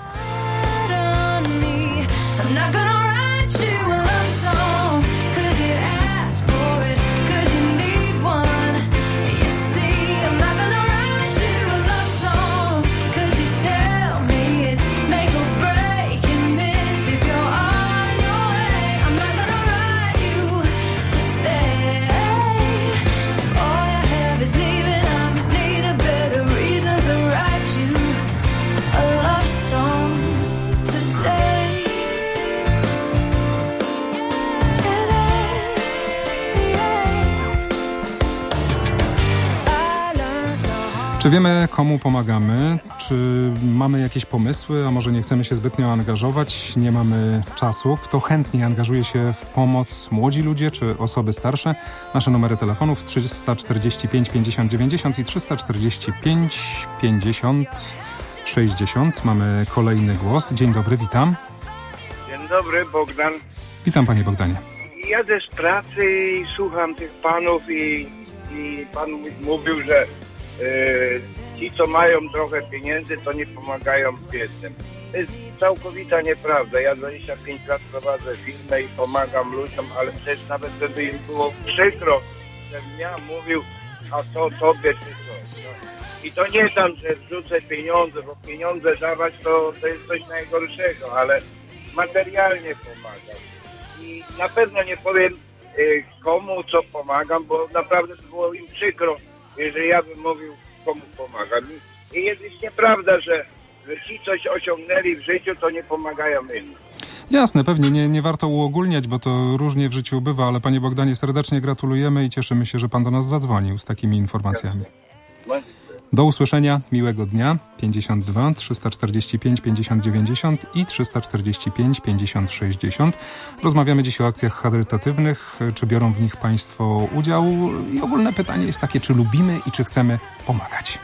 Speaker 18: Czy wiemy, komu pomagamy? Czy mamy jakieś pomysły, a może nie chcemy się zbytnio angażować? Nie mamy czasu. Kto chętnie angażuje się w pomoc? Młodzi ludzie czy osoby starsze? Nasze numery telefonów 345 50 90 i 345 50 60. Mamy kolejny głos. Dzień dobry, witam.
Speaker 3: Dzień dobry, Bogdan.
Speaker 18: Witam, panie Bogdanie.
Speaker 3: Jadę z pracy i słucham tych panów i pan mówił, że ci, co mają trochę pieniędzy, to nie pomagają biednym. To jest całkowita nieprawda. Ja 25 lat prowadzę firmę i pomagam ludziom, ale też nawet gdyby im było przykro, żebym ja mówił, a to tobie czy coś. No. I to nie tam, że wrzucę pieniądze, bo pieniądze dawać to jest coś najgorszego, ale materialnie pomagam. I na pewno nie powiem komu co pomagam, bo naprawdę było im przykro, jeżeli ja bym mówił, komu pomagam. I jest nieprawda, że ci coś osiągnęli w życiu, to nie pomagają innym.
Speaker 18: Jasne, pewnie nie warto uogólniać, bo to różnie w życiu bywa, ale panie Bogdanie, serdecznie gratulujemy i cieszymy się, że pan do nas zadzwonił z takimi informacjami. Do usłyszenia, miłego dnia. 52 345 50 90 i 345 50 60. Rozmawiamy dziś o akcjach charytatywnych. Czy biorą w nich państwo udział? I ogólne pytanie jest takie, czy lubimy i czy chcemy pomagać.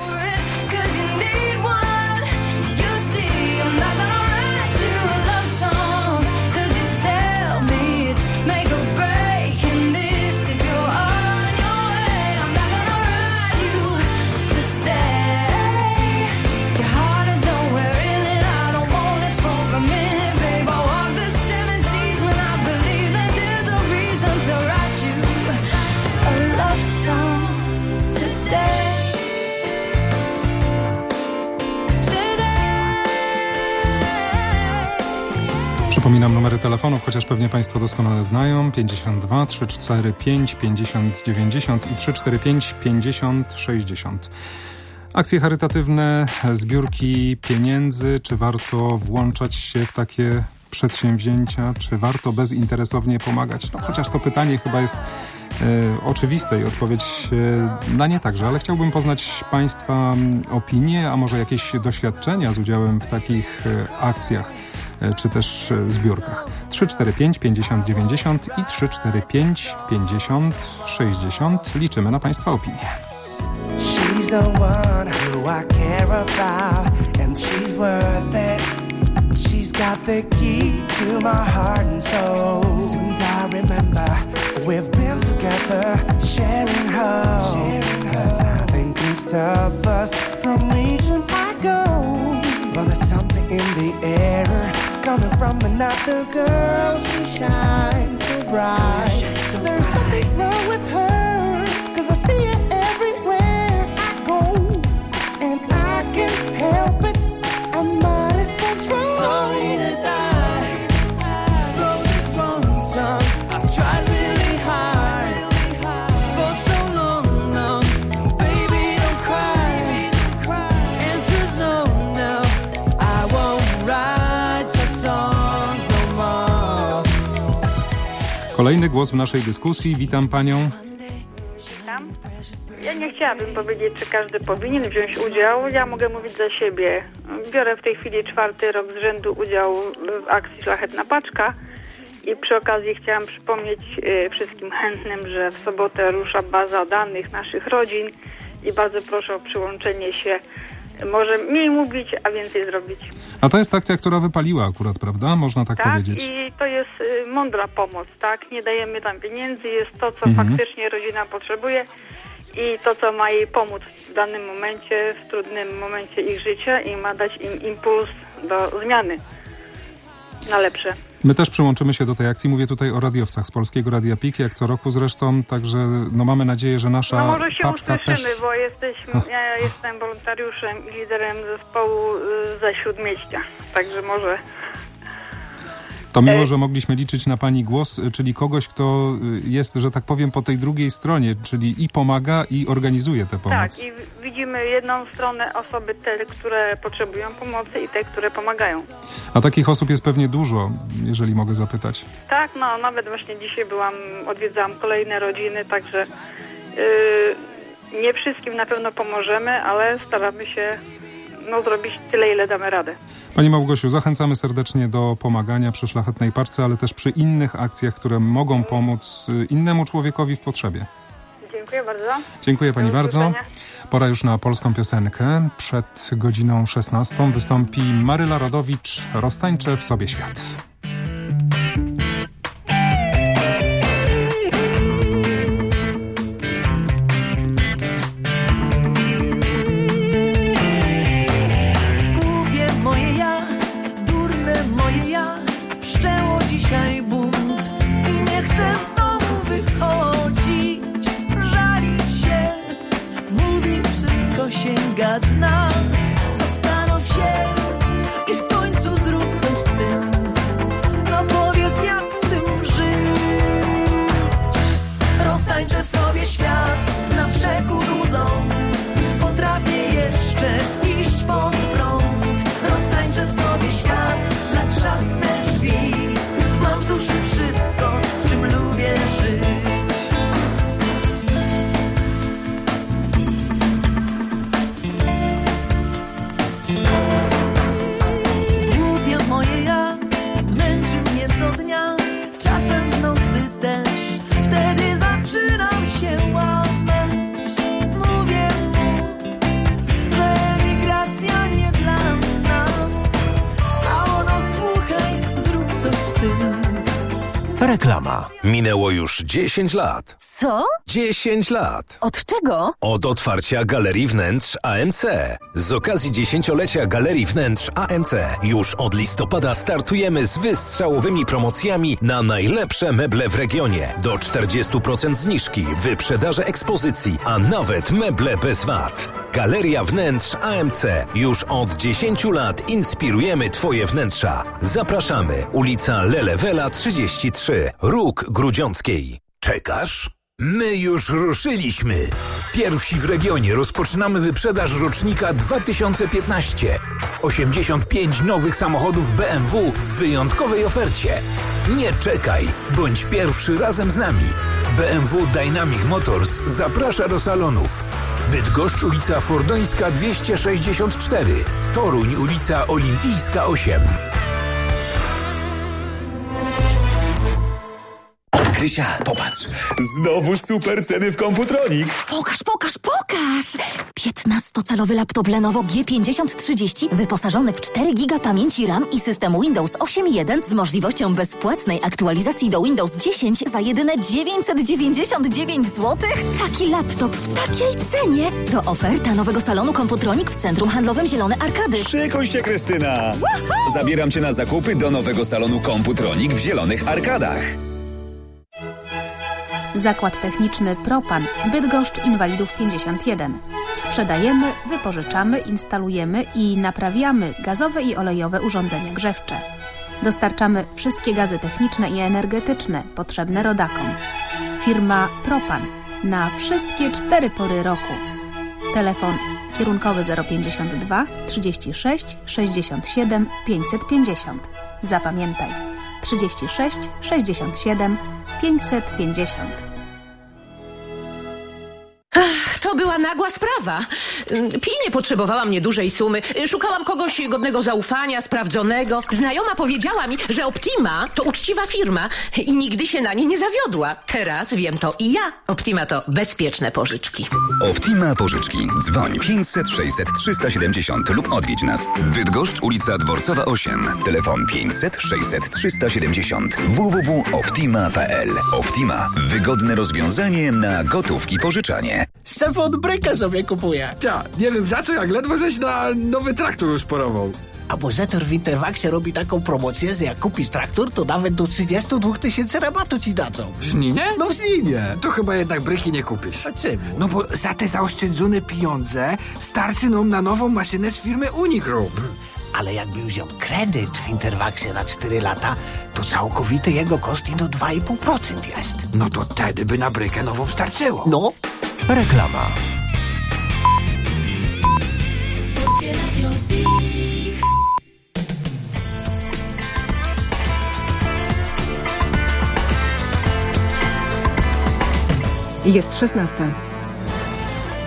Speaker 18: Przypominam numery telefonów, chociaż pewnie państwo doskonale znają. 52 345 50 90 i 345 50 60. Akcje charytatywne, zbiórki pieniędzy. Czy warto włączać się w takie przedsięwzięcia? Czy warto bezinteresownie pomagać? No chociaż to pytanie chyba jest oczywiste i odpowiedź na nie także, ale chciałbym poznać państwa opinie, a może jakieś doświadczenia z udziałem w takich akcjach czy też zbiórkach. 345 50 90 i 345 50 60. Liczymy na państwa opinię.
Speaker 10: She's the one who I care about, and she's worth it. She's got the key to my heart and soul. Since I remember, we've been together, sharing home. Nothing can stop us from reaching our goal. But there's something in the air, coming from another girl. She shines so bright. There's something wrong with her, 'cause I see it everywhere I go, and I can't help it. I'm not in control. Sorry that I wrote this wrong song. I've tried really hard for so long, baby, don't cry. Answer's no, no. I won't write such songs no more.
Speaker 18: Kolejny głos w naszej dyskusji. Witam panią.
Speaker 4: Witam. Ja nie chciałabym powiedzieć, czy każdy powinien wziąć udział. Ja mogę mówić za siebie. Biorę w tej chwili 4. rok z rzędu udział w akcji Szlachetna Paczka i przy okazji chciałam przypomnieć wszystkim chętnym, że w sobotę rusza baza danych naszych rodzin i bardzo proszę o przyłączenie się. Może mniej mówić, a więcej zrobić.
Speaker 18: A to jest akcja, która wypaliła akurat, prawda? Można tak powiedzieć.
Speaker 4: I to jest mądra pomoc, tak? Nie dajemy tam pieniędzy, jest to, co faktycznie rodzina potrzebuje i to, co ma jej pomóc w danym momencie, w trudnym momencie ich życia i ma dać im impuls do zmiany na lepsze.
Speaker 18: My też przyłączymy się do tej akcji. Mówię tutaj o radiowcach z Polskiego Radia PIK, jak co roku zresztą, także mamy nadzieję, że nasza
Speaker 4: może się
Speaker 18: paczka
Speaker 4: usłyszymy,
Speaker 18: też...
Speaker 4: bo ja jestem wolontariuszem i liderem zespołu ze Śródmieścia, także może...
Speaker 18: To miło, że mogliśmy liczyć na pani głos, czyli kogoś, kto jest, że tak powiem, po tej drugiej stronie, czyli i pomaga, i organizuje tę pomoc.
Speaker 4: Tak, i widzimy jedną stronę, osoby te, które potrzebują pomocy i te, które pomagają.
Speaker 18: A takich osób jest pewnie dużo, jeżeli mogę zapytać.
Speaker 4: Tak, no nawet właśnie dzisiaj odwiedzałam kolejne rodziny, także Nie wszystkim na pewno pomożemy, ale staramy się zrobić tyle, ile damy radę.
Speaker 18: Pani Małgosiu, zachęcamy serdecznie do pomagania przy Szlachetnej Paczce, ale też przy innych akcjach, które mogą pomóc innemu człowiekowi w potrzebie.
Speaker 4: Dziękuję bardzo.
Speaker 18: Dziękuję pani bardzo. Pora już na polską piosenkę. Przed godziną 16 wystąpi Maryla Rodowicz, Roztańczę w sobie świat.
Speaker 10: Dzisiaj bunt i nie chcę z domu wychodzić. Żali się, mówi wszystko sięga dna. Zastanów się i w końcu zrób coś z tym. No powiedz, jak z tym żyć. Roztańczę w sobie świat na przekór łzom. Potrafię jeszcze iść pod prąd. Roztańczę w sobie świat, zatrzasnę drzwi. Mam w duszy wszystko, z czym lubię żyć. Głupie moje ja, męczy mnie co dnia, czasem w nocy też, wtedy zaczynam się łamać. Mówię mu, że emigracja nie dla nas, a ono słuchaj, zrób coś z tym.
Speaker 1: Reklama. Minęło już 10 lat.
Speaker 6: Co?
Speaker 1: 10 lat.
Speaker 6: Od czego?
Speaker 1: Od otwarcia Galerii Wnętrz AMC. Z okazji 10-lecia Galerii Wnętrz AMC już od listopada startujemy z wystrzałowymi promocjami na najlepsze meble w regionie. Do 40% zniżki, wyprzedaże ekspozycji, a nawet meble bez VAT. Galeria Wnętrz AMC. Już od 10 lat inspirujemy Twoje wnętrza. Zapraszamy. Ulica Lelewela 33, Róg Grudziąckiej.
Speaker 20: Czekasz? My już ruszyliśmy. Pierwsi w regionie rozpoczynamy wyprzedaż rocznika 2015. 85 nowych samochodów BMW w wyjątkowej ofercie. Nie czekaj, bądź pierwszy razem z nami. BMW Dynamic Motors zaprasza do salonów. Bydgoszcz, ulica Fordońska 264. Toruń, ulica Olimpijska 8.
Speaker 22: Krysia, popatrz. Znowu super ceny w Komputronik.
Speaker 6: Pokaż! 15-calowy laptop Lenovo G5030 wyposażony w 4 GB pamięci RAM i system Windows 8.1 z możliwością bezpłatnej aktualizacji do Windows 10 za jedyne 999 zł? Taki laptop w takiej cenie to oferta nowego salonu Komputronik w Centrum Handlowym Zielone Arkady.
Speaker 22: Szykuj się, Krystyna. Woohoo! Zabieram cię na zakupy do nowego salonu Komputronik w Zielonych Arkadach.
Speaker 23: Zakład Techniczny Propan, Bydgoszcz, Inwalidów 51. Sprzedajemy, wypożyczamy, instalujemy i naprawiamy gazowe i olejowe urządzenia grzewcze. Dostarczamy wszystkie gazy techniczne i energetyczne potrzebne rodakom. Firma Propan na wszystkie 4 pory roku. Telefon kierunkowy 052 36 67 550. Zapamiętaj 36 67 550.
Speaker 26: To była nagła sprawa. Pilnie potrzebowałam niedużej sumy. Szukałam kogoś godnego zaufania, sprawdzonego. Znajoma powiedziała mi, że Optima to uczciwa firma i nigdy się na nie nie zawiodła. Teraz wiem to i ja. Optima to bezpieczne pożyczki.
Speaker 22: Optima Pożyczki. Dzwoń 500 600 370 lub odwiedź nas. Bydgoszcz, ulica Dworcowa 8. Telefon 500 600 370. www.optima.pl. Optima. Wygodne rozwiązanie na gotówki pożyczanie.
Speaker 27: Stefan brykę sobie kupuje.
Speaker 28: Tak, nie wiem za co, jak ledwo żeś na nowy traktor już porował.
Speaker 27: A bo Zetor w Interwaxie robi taką promocję, że jak kupisz traktor, to nawet do 32 000 rabatu ci dadzą.
Speaker 28: W Żninie?
Speaker 27: No w Żninie.
Speaker 28: To chyba jednak bryki nie kupisz.
Speaker 27: A czemu?
Speaker 28: No bo za te zaoszczędzone pieniądze starczy nam na nową maszynę z firmy Unicgroup.
Speaker 27: Ale jakby wziął kredyt w Interwaxie na 4 lata, to całkowity jego koszt do 2,5% jest.
Speaker 28: No to wtedy by na brykę nową starczyło.
Speaker 27: No.
Speaker 20: Reklama.
Speaker 29: Jest 16.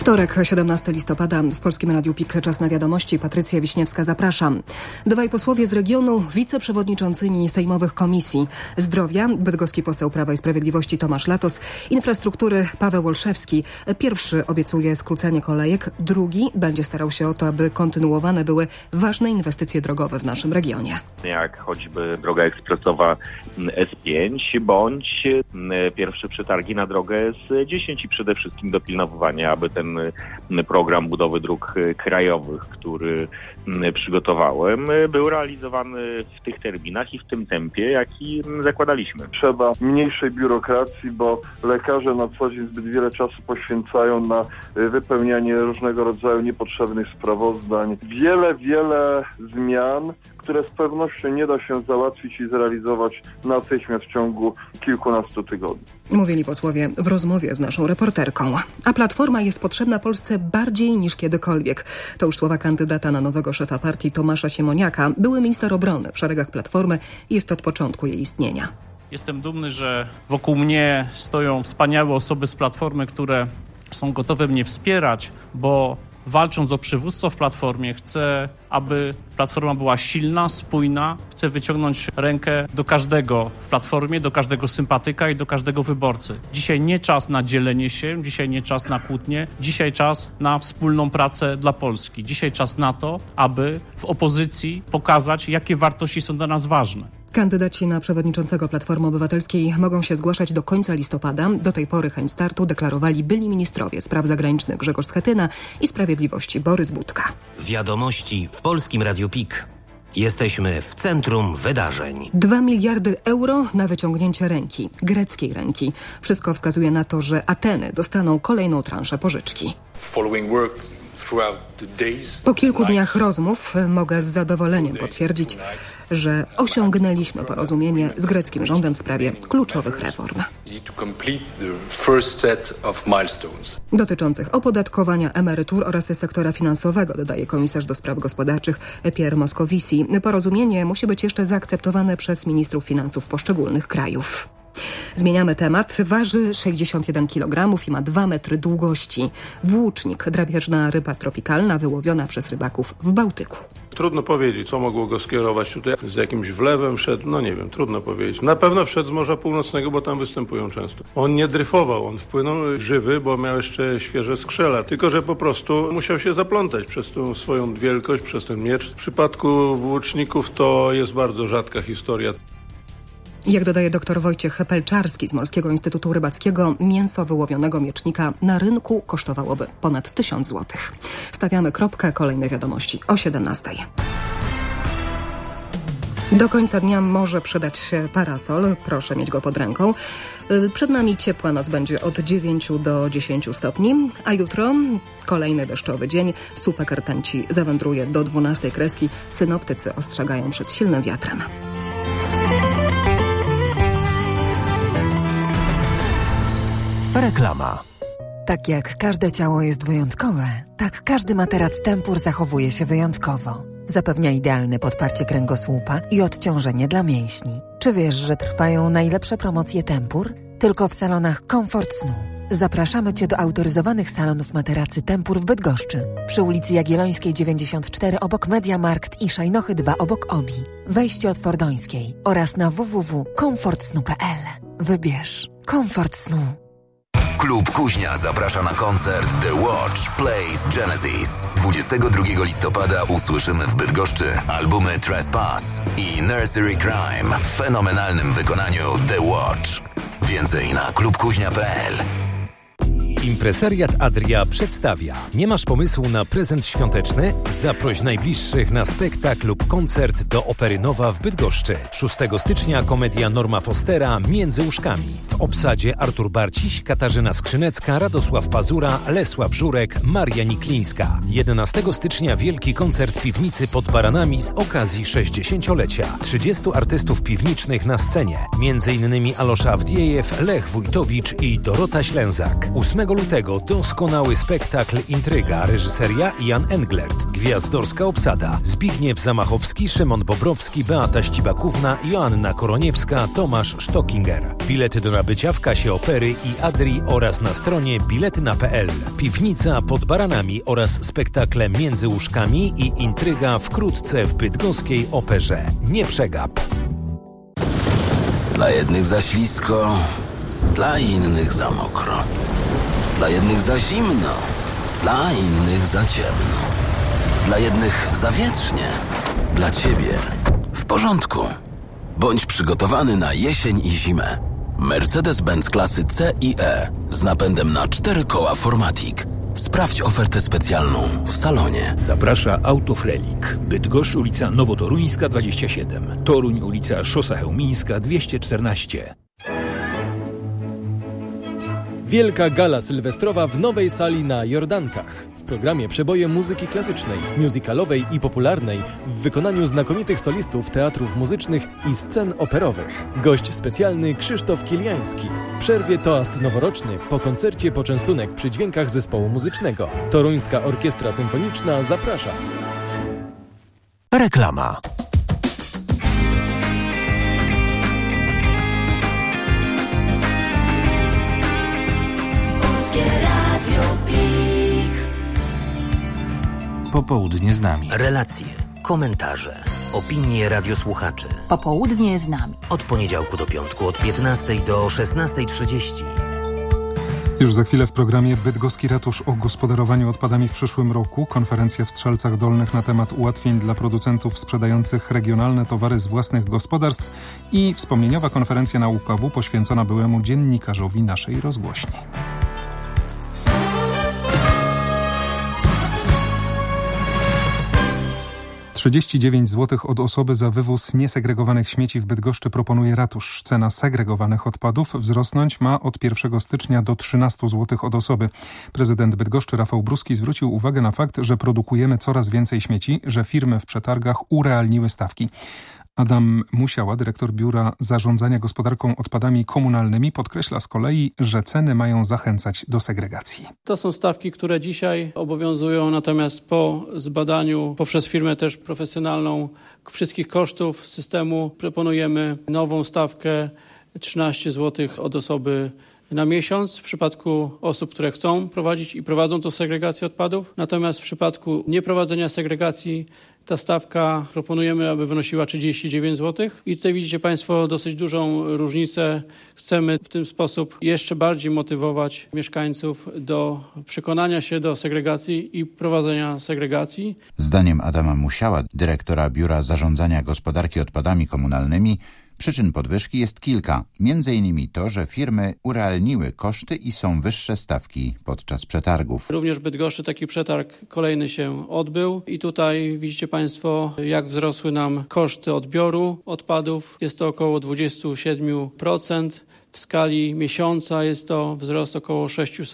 Speaker 5: Wtorek, 17 listopada. W Polskim Radiu PIK czas na wiadomości. Patrycja Wiśniewska, zapraszam. Dwaj posłowie z regionu, wiceprzewodniczącymi sejmowych komisji zdrowia, bydgoski poseł Prawa i Sprawiedliwości Tomasz Latos, infrastruktury Paweł Olszewski. Pierwszy obiecuje skrócenie kolejek, drugi będzie starał się o to, aby kontynuowane były ważne inwestycje drogowe w naszym regionie. Jak
Speaker 7: choćby droga ekspresowa S5, bądź pierwsze przetargi na drogę S10 i przede wszystkim dopilnowanie, aby ten program budowy dróg krajowych, który przygotowałem, był realizowany w tych terminach i w tym tempie, jaki zakładaliśmy.
Speaker 12: Trzeba mniejszej biurokracji, bo lekarze na co dzień zbyt wiele czasu poświęcają na wypełnianie różnego rodzaju niepotrzebnych sprawozdań. Wiele zmian, które z pewnością nie da się załatwić i zrealizować natychmiast w ciągu kilkunastu tygodni.
Speaker 5: Mówili posłowie w rozmowie z naszą reporterką. A Platforma jest potrzebna Polsce bardziej niż kiedykolwiek. To już słowa kandydata na nowego szefa partii Tomasza Siemoniaka. Były minister obrony w szeregach Platformy i jest od początku jej istnienia.
Speaker 13: Jestem dumny, że wokół mnie stoją wspaniałe osoby z Platformy, które są gotowe mnie wspierać, bo walcząc o przywództwo w Platformie, chcę, aby Platforma była silna, spójna. Chcę wyciągnąć rękę do każdego w Platformie, do każdego sympatyka i do każdego wyborcy. Dzisiaj nie czas na dzielenie się, dzisiaj nie czas na kłótnie, dzisiaj czas na wspólną pracę dla Polski. Dzisiaj czas na to, aby w opozycji pokazać, jakie wartości są dla nas ważne.
Speaker 5: Kandydaci na przewodniczącego Platformy Obywatelskiej mogą się zgłaszać do końca listopada. Do tej pory chęć startu deklarowali byli ministrowie spraw zagranicznych Grzegorz Schetyna i Sprawiedliwości Borys Budka.
Speaker 14: Wiadomości w Polskim Radiu PIK. Jesteśmy w centrum wydarzeń.
Speaker 5: 2 miliardy euro na wyciągnięcie ręki, greckiej ręki. Wszystko wskazuje na to, że Ateny dostaną kolejną transzę pożyczki. Po kilku dniach rozmów mogę z zadowoleniem potwierdzić, że osiągnęliśmy porozumienie z greckim rządem w sprawie kluczowych reform dotyczących opodatkowania emerytur oraz sektora finansowego, dodaje komisarz do spraw gospodarczych Pierre Moscovici. Porozumienie musi być jeszcze zaakceptowane przez ministrów finansów poszczególnych krajów. Zmieniamy temat. Waży 61 kg i ma 2 metry długości. Włócznik, drapieżna ryba tropikalna wyłowiona przez rybaków w Bałtyku.
Speaker 17: Trudno powiedzieć, co mogło go skierować tutaj. Z jakimś wlewem wszedł, no nie wiem, trudno powiedzieć. Na pewno wszedł z Morza Północnego, bo tam występują często. On nie dryfował, on wpłynął żywy, bo miał jeszcze świeże skrzela. Tylko że po prostu musiał się zaplątać przez tą swoją wielkość, przez ten miecz. W przypadku włóczników to jest bardzo rzadka historia.
Speaker 5: Jak dodaje dr Wojciech Pelczarski z Morskiego Instytutu Rybackiego, mięso wyłowionego miecznika na rynku kosztowałoby ponad 1000 zł. Stawiamy kropkę, kolejne wiadomości o 17. Do końca dnia może przydać się parasol, proszę mieć go pod ręką. Przed nami ciepła noc będzie od 9 do 10 stopni, a jutro kolejny deszczowy dzień. Słupek rtęci zawędruje do 12 kreski. Synoptycy ostrzegają przed silnym wiatrem.
Speaker 24: Reklama. Tak jak każde ciało jest wyjątkowe, tak każdy materac Tempur zachowuje się wyjątkowo. Zapewnia idealne podparcie kręgosłupa i odciążenie dla mięśni. Czy wiesz, że trwają najlepsze promocje Tempur? Tylko w salonach Comfort Snu. Zapraszamy Cię do autoryzowanych salonów materacy Tempur w Bydgoszczy. Przy ulicy Jagiellońskiej 94 obok Mediamarkt i Szajnochy 2 obok Obi. Wejście od Fordońskiej oraz na www.comfortsnu.pl. Wybierz Comfort Snu.
Speaker 22: Klub Kuźnia zaprasza na koncert The Watch Plays Genesis. 22 listopada usłyszymy w Bydgoszczy albumy Trespass i Nursery Crime w fenomenalnym wykonaniu The Watch. Więcej na klubkuźnia.pl.
Speaker 1: Impresariat Adria przedstawia. Nie masz pomysłu na prezent świąteczny? Zaproś najbliższych na spektakl lub koncert do Opery Nowa w Bydgoszczy. 6 stycznia komedia Norma Fostera Między łóżkami. W obsadzie Artur Barciś, Katarzyna Skrzynecka, Radosław Pazura, Lesław Żurek, Maria Niklińska. 11 stycznia wielki koncert piwnicy pod Baranami z okazji 60-lecia. 30 artystów piwniczych na scenie. M.in. Alosza Awdiejew, Lech Wójtowicz i Dorota Ślęzak. 8 lutego doskonały spektakl Intryga, reżyseria Jan Englert, gwiazdorska obsada Zbigniew Zamachowski, Szymon Bobrowski, Beata Ścibakówna, Joanna Koroniewska, Tomasz Stockinger. Bilety do nabycia w kasie Opery i Adrii oraz na stronie biletyna.pl. Piwnica pod Baranami oraz spektakle Między łóżkami i Intryga wkrótce w bydgoskiej Operze. Nie przegap.
Speaker 8: Dla jednych za ślisko, dla innych za mokro. Dla jednych za zimno, dla innych za ciemno. Dla jednych za wietrznie, dla ciebie w porządku. Bądź przygotowany na jesień i zimę. Mercedes-Benz klasy C i E z napędem na 4 koła Formatic. Sprawdź ofertę specjalną w salonie.
Speaker 20: Zaprasza Autofrelik. Bydgoszcz, ulica Nowotoruńska 27. Toruń, ulica Szosa Chełmińska 214.
Speaker 9: Wielka gala sylwestrowa w nowej sali na Jordankach. W programie przeboje muzyki klasycznej, musicalowej i popularnej w wykonaniu znakomitych solistów teatrów muzycznych i scen operowych. Gość specjalny Krzysztof Kiliański. W przerwie toast noworoczny, po koncercie poczęstunek przy dźwiękach zespołu muzycznego. Toruńska Orkiestra Symfoniczna zaprasza.
Speaker 14: Reklama.
Speaker 11: Popołudnie z nami.
Speaker 14: Relacje, komentarze, opinie radiosłuchaczy.
Speaker 6: Popołudnie z nami.
Speaker 14: Od poniedziałku do piątku, od 15 do 16:30.
Speaker 18: Już za chwilę w programie Bydgoski Ratusz o gospodarowaniu odpadami w przyszłym roku, konferencja w Strzelcach Dolnych na temat ułatwień dla producentów sprzedających regionalne towary z własnych gospodarstw i wspomnieniowa konferencja na UKW poświęcona byłemu dziennikarzowi naszej rozgłośni. 39 zł od osoby za wywóz niesegregowanych śmieci w Bydgoszczy proponuje ratusz. Cena segregowanych odpadów wzrosnąć ma od 1 stycznia do 13 zł od osoby. Prezydent Bydgoszczy Rafał Bruski zwrócił uwagę na fakt, że produkujemy coraz więcej śmieci, że firmy w przetargach urealniły stawki. Adam Musiała, dyrektor Biura Zarządzania Gospodarką Odpadami Komunalnymi, podkreśla z kolei, że ceny mają zachęcać do segregacji.
Speaker 13: To są stawki, które dzisiaj obowiązują, natomiast po zbadaniu poprzez firmę też profesjonalną wszystkich kosztów systemu proponujemy nową stawkę 13 zł od osoby na miesiąc w przypadku osób, które chcą prowadzić i prowadzą tą segregację odpadów. Natomiast w przypadku nieprowadzenia segregacji ta stawka proponujemy, aby wynosiła 39 zł. I tutaj widzicie Państwo dosyć dużą różnicę. Chcemy w ten sposób jeszcze bardziej motywować mieszkańców do przekonania się do segregacji i prowadzenia segregacji.
Speaker 15: Zdaniem Adama Musiała, dyrektora Biura Zarządzania Gospodarki Odpadami Komunalnymi, przyczyn podwyżki jest kilka. Między innymi to, że firmy urealniły koszty i są wyższe stawki podczas przetargów.
Speaker 13: Również w Bydgoszczy taki przetarg kolejny się odbył i tutaj widzicie Państwo, jak wzrosły nam koszty odbioru odpadów. Jest to około 27%. W skali miesiąca jest to wzrost około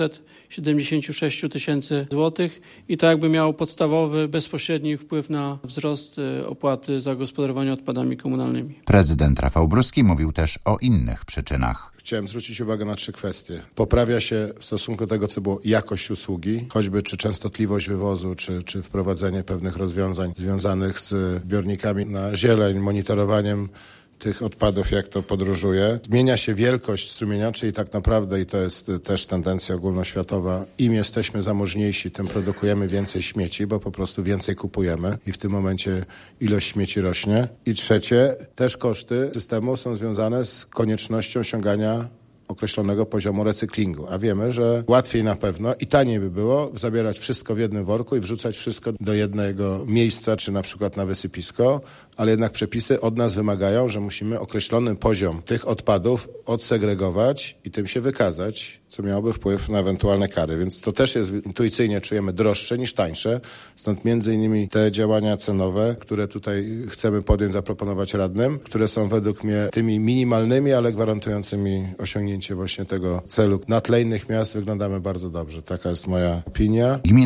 Speaker 13: 676 tysięcy złotych i to jakby miało podstawowy, bezpośredni wpływ na wzrost opłaty za gospodarowanie odpadami komunalnymi.
Speaker 15: Prezydent Rafał Bruski mówił też o innych przyczynach.
Speaker 16: Chciałem zwrócić uwagę na 3 kwestie. Poprawia się w stosunku do tego, co było, jakość usługi, choćby czy częstotliwość wywozu, czy wprowadzenie pewnych rozwiązań związanych z zbiornikami na zieleń, monitorowaniem tych odpadów, jak to podróżuje. Zmienia się wielkość strumienia, czyli tak naprawdę, i to jest też tendencja ogólnoświatowa, im jesteśmy zamożniejsi, tym produkujemy więcej śmieci, bo po prostu więcej kupujemy i w tym momencie ilość śmieci rośnie. I trzecie, też koszty systemu są związane z koniecznością osiągania określonego poziomu recyklingu, a wiemy, że łatwiej na pewno i taniej by było zabierać wszystko w jednym worku i wrzucać wszystko do jednego miejsca, czy na przykład na wysypisko, ale jednak przepisy od nas wymagają, że musimy określony poziom tych odpadów odsegregować i tym się wykazać, co miałoby wpływ na ewentualne kary, więc to też jest intuicyjnie czujemy droższe niż tańsze, stąd między innymi te działania cenowe, które tutaj chcemy podjąć, zaproponować radnym, które są według mnie tymi minimalnymi, ale gwarantującymi osiągnięcie właśnie tego celu. Na tle innych miast wyglądamy bardzo dobrze, taka jest moja opinia.
Speaker 15: Gminy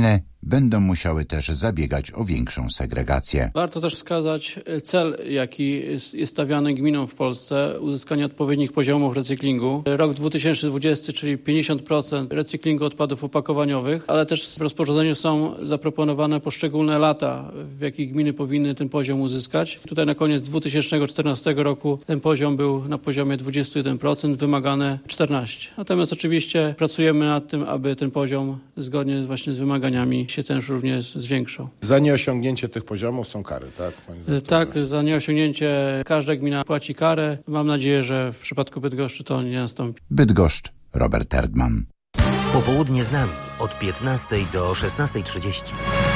Speaker 15: będą musiały też zabiegać o większą segregację.
Speaker 2: Warto też wskazać cel, jaki jest stawiany gminom w Polsce, uzyskanie odpowiednich poziomów recyklingu. Rok 2020, czyli 50% recyklingu odpadów opakowaniowych, ale też w rozporządzeniu są zaproponowane poszczególne lata, w jakich gminy powinny ten poziom uzyskać. Tutaj na koniec 2014 roku ten poziom był na poziomie 21%, wymagane 14%. Natomiast oczywiście pracujemy nad tym, aby ten poziom zgodnie właśnie z wymaganiami się też również zwiększał.
Speaker 16: Za nieosiągnięcie tych poziomów są kary, tak?
Speaker 2: Tak, za nieosiągnięcie każda gmina płaci karę. Mam nadzieję, że w przypadku Bydgoszczy to nie nastąpi.
Speaker 15: Bydgoszcz, Robert Erdman.
Speaker 14: Popołudnie z nami od 15 do 16:30.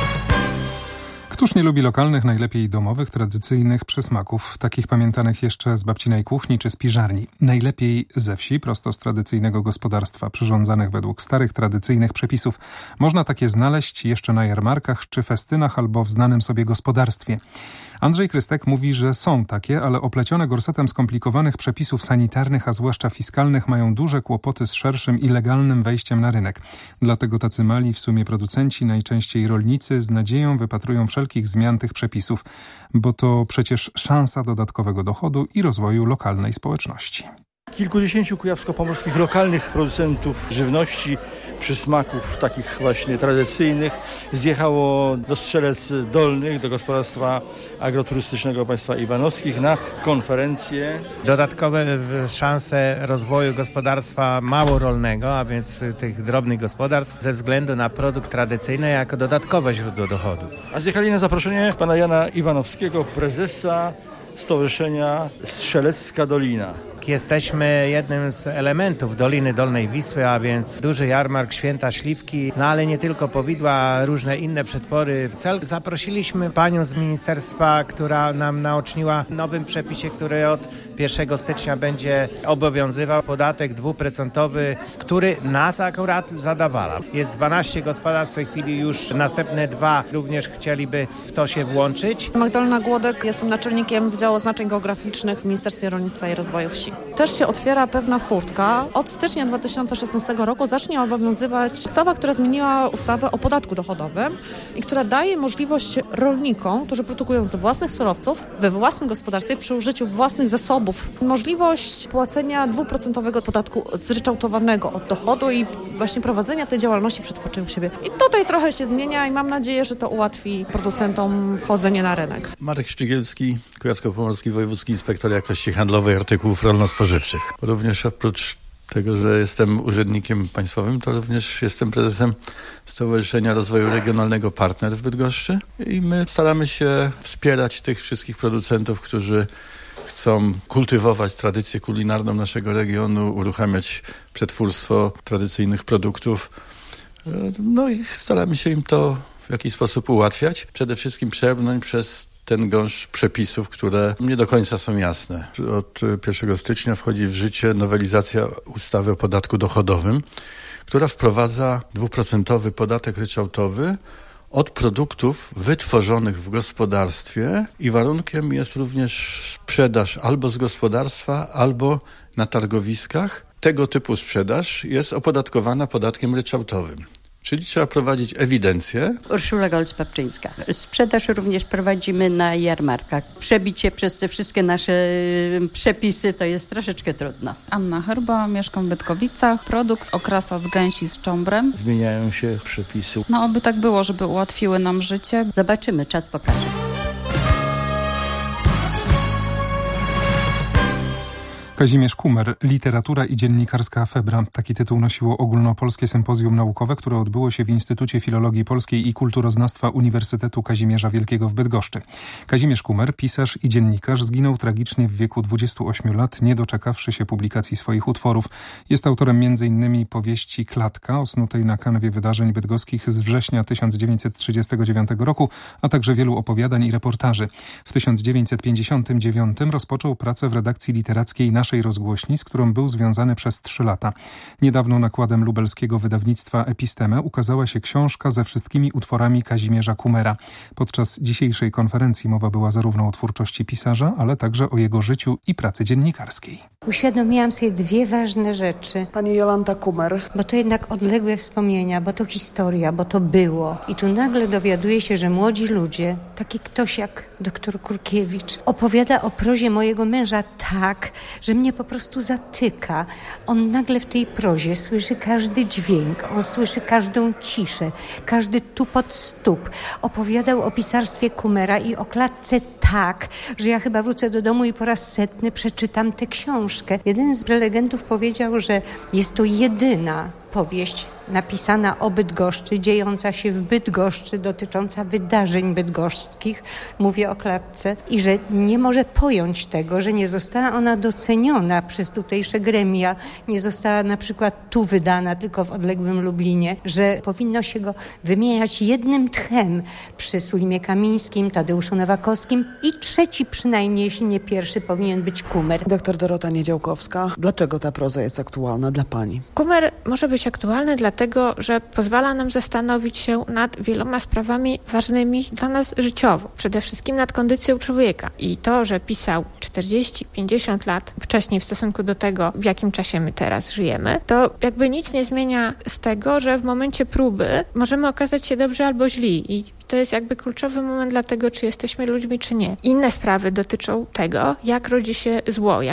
Speaker 18: Któż nie lubi lokalnych, najlepiej domowych, tradycyjnych przysmaków, takich pamiętanych jeszcze z babcinej kuchni czy z piżarni. Najlepiej ze wsi, prosto z tradycyjnego gospodarstwa, przyrządzanych według starych, tradycyjnych przepisów. Można takie znaleźć jeszcze na jarmarkach czy festynach albo w znanym sobie gospodarstwie. Andrzej Krystek mówi, że są takie, ale oplecione gorsetem skomplikowanych przepisów sanitarnych, a zwłaszcza fiskalnych, mają duże kłopoty z szerszym i legalnym wejściem na rynek. Dlatego tacy mali w sumie producenci, najczęściej rolnicy, z nadzieją wypatrują wszelkich zmian tych przepisów, bo to przecież szansa dodatkowego dochodu i rozwoju lokalnej społeczności.
Speaker 3: Kilkudziesięciu kujawsko-pomorskich lokalnych producentów żywności, przysmaków takich właśnie tradycyjnych zjechało do Strzelec Dolnych, do gospodarstwa agroturystycznego państwa Iwanowskich na konferencję.
Speaker 4: Dodatkowe szanse rozwoju gospodarstwa małorolnego, a więc tych drobnych gospodarstw ze względu na produkt tradycyjny jako dodatkowe źródło dochodu.
Speaker 3: A zjechali na zaproszenie pana Jana Iwanowskiego, prezesa Stowarzyszenia Strzelecka Dolina.
Speaker 4: Jesteśmy jednym z elementów Doliny Dolnej Wisły, a więc duży jarmark, święta śliwki, no ale nie tylko powidła, różne inne przetwory. Zaprosiliśmy panią z ministerstwa, która nam naoczniła nowym przepisie, który od 1 stycznia będzie obowiązywał podatek 2%, który nas akurat zadawala. Jest 12 gospodarstw, w tej chwili już następne 2 również chcieliby w to się włączyć.
Speaker 10: Magdalena Głodek, jestem naczelnikiem Wydziału Oznaczeń Geograficznych w Ministerstwie Rolnictwa i Rozwoju Wsi. Też się otwiera pewna furtka. Od stycznia 2016 roku zacznie obowiązywać ustawa, która zmieniła ustawę o podatku dochodowym i która daje możliwość rolnikom, którzy produkują ze własnych surowców, we własnym gospodarstwie, przy użyciu własnych zasobów, możliwość płacenia 2% podatku zryczałtowanego od dochodu i właśnie prowadzenia tej działalności przetwórczej u siebie. I tutaj trochę się zmienia i mam nadzieję, że to ułatwi producentom wchodzenie na rynek.
Speaker 11: Marek Szczygielski, Kujawsko-Pomorski Wojewódzki Inspektor Jakości Handlowej Artykułów Rolno-Spożywczych. Również oprócz tego, że jestem urzędnikiem państwowym, to również jestem prezesem Stowarzyszenia Rozwoju Regionalnego Partner w Bydgoszczy i my staramy się wspierać tych wszystkich producentów, którzy chcą kultywować tradycję kulinarną naszego regionu, uruchamiać przetwórstwo tradycyjnych produktów. No i staramy się im to w jakiś sposób ułatwiać. Przede wszystkim przebrnąć przez ten gąszcz przepisów, które nie do końca są jasne. Od 1 stycznia wchodzi w życie nowelizacja ustawy o podatku dochodowym, która wprowadza 2% podatek ryczałtowy od produktów wytworzonych w gospodarstwie i warunkiem jest również sprzedaż albo z gospodarstwa, albo na targowiskach. Tego typu sprzedaż jest opodatkowana podatkiem ryczałtowym. Czyli trzeba prowadzić ewidencję.
Speaker 19: Urszula Golc-Papczyńska. Sprzedaż również prowadzimy na jarmarkach. Przebicie przez te wszystkie nasze przepisy to jest troszeczkę trudno.
Speaker 21: Anna Herba, mieszkam w Bytkowicach. Produkt okrasa z gęsi z czombrem.
Speaker 3: Zmieniają się przepisy.
Speaker 21: No oby tak było, żeby ułatwiły nam życie.
Speaker 19: Zobaczymy, czas pokaże.
Speaker 18: Kazimierz Kumer, literatura i dziennikarska febra. Taki tytuł nosiło ogólnopolskie sympozjum naukowe, które odbyło się w Instytucie Filologii Polskiej i Kulturoznawstwa Uniwersytetu Kazimierza Wielkiego w Bydgoszczy. Kazimierz Kumer, pisarz i dziennikarz, zginął tragicznie w wieku 28 lat, nie doczekawszy się publikacji swoich utworów. Jest autorem m.in. powieści Klatka, osnutej na kanwie wydarzeń bydgoskich z września 1939 roku, a także wielu opowiadań i reportaży. W 1959 rozpoczął pracę w redakcji literackiej Nasza naszej rozgłośni, z którą był związany przez 3 lata. Niedawno nakładem lubelskiego wydawnictwa Episteme ukazała się książka ze wszystkimi utworami Kazimierza Kumera. Podczas dzisiejszej konferencji mowa była zarówno o twórczości pisarza, ale także o jego życiu i pracy dziennikarskiej.
Speaker 7: Uświadomiłam sobie 2 ważne rzeczy.
Speaker 12: Pani Jolanta Kumer.
Speaker 7: Bo to jednak odległe wspomnienia, bo to historia, bo to było. I tu nagle dowiaduję się, że młodzi ludzie, taki ktoś jak dr Kurkiewicz, opowiada o prozie mojego męża tak, że mnie po prostu zatyka. On nagle w tej prozie słyszy każdy dźwięk, on słyszy każdą ciszę, każdy tupot stóp. Opowiadał o pisarstwie Kumera i o klatce tak, że ja chyba wrócę do domu i po raz 100 przeczytam tę książkę. Jeden z prelegentów powiedział, że jest to jedyna powieść napisana o Bydgoszczy, dziejąca się w Bydgoszczy, dotycząca wydarzeń bydgoszczkich, mówię o klatce, i że nie może pojąć tego, że nie została ona doceniona przez tutejsze gremia, nie została na przykład tu wydana, tylko w odległym Lublinie, że powinno się go wymieniać jednym tchem przy Sulimie Kamińskim, Tadeuszu Nowakowskim i trzeci przynajmniej, jeśli nie pierwszy, powinien być Kumer.
Speaker 12: Doktor Dorota Niedziałkowska. Dlaczego ta proza jest aktualna dla pani?
Speaker 17: Kumer może być aktualny dlatego, że pozwala nam zastanowić się nad wieloma sprawami ważnymi dla nas życiowo. Przede wszystkim nad kondycją człowieka. I to, że pisał 40-50 lat wcześniej w stosunku do tego, w jakim czasie my teraz żyjemy, to jakby nic nie zmienia z tego, że w momencie próby możemy okazać się dobrzy albo źli. I to jest jakby kluczowy moment dla tego, czy jesteśmy ludźmi, czy nie. Inne sprawy dotyczą tego, jak rodzi się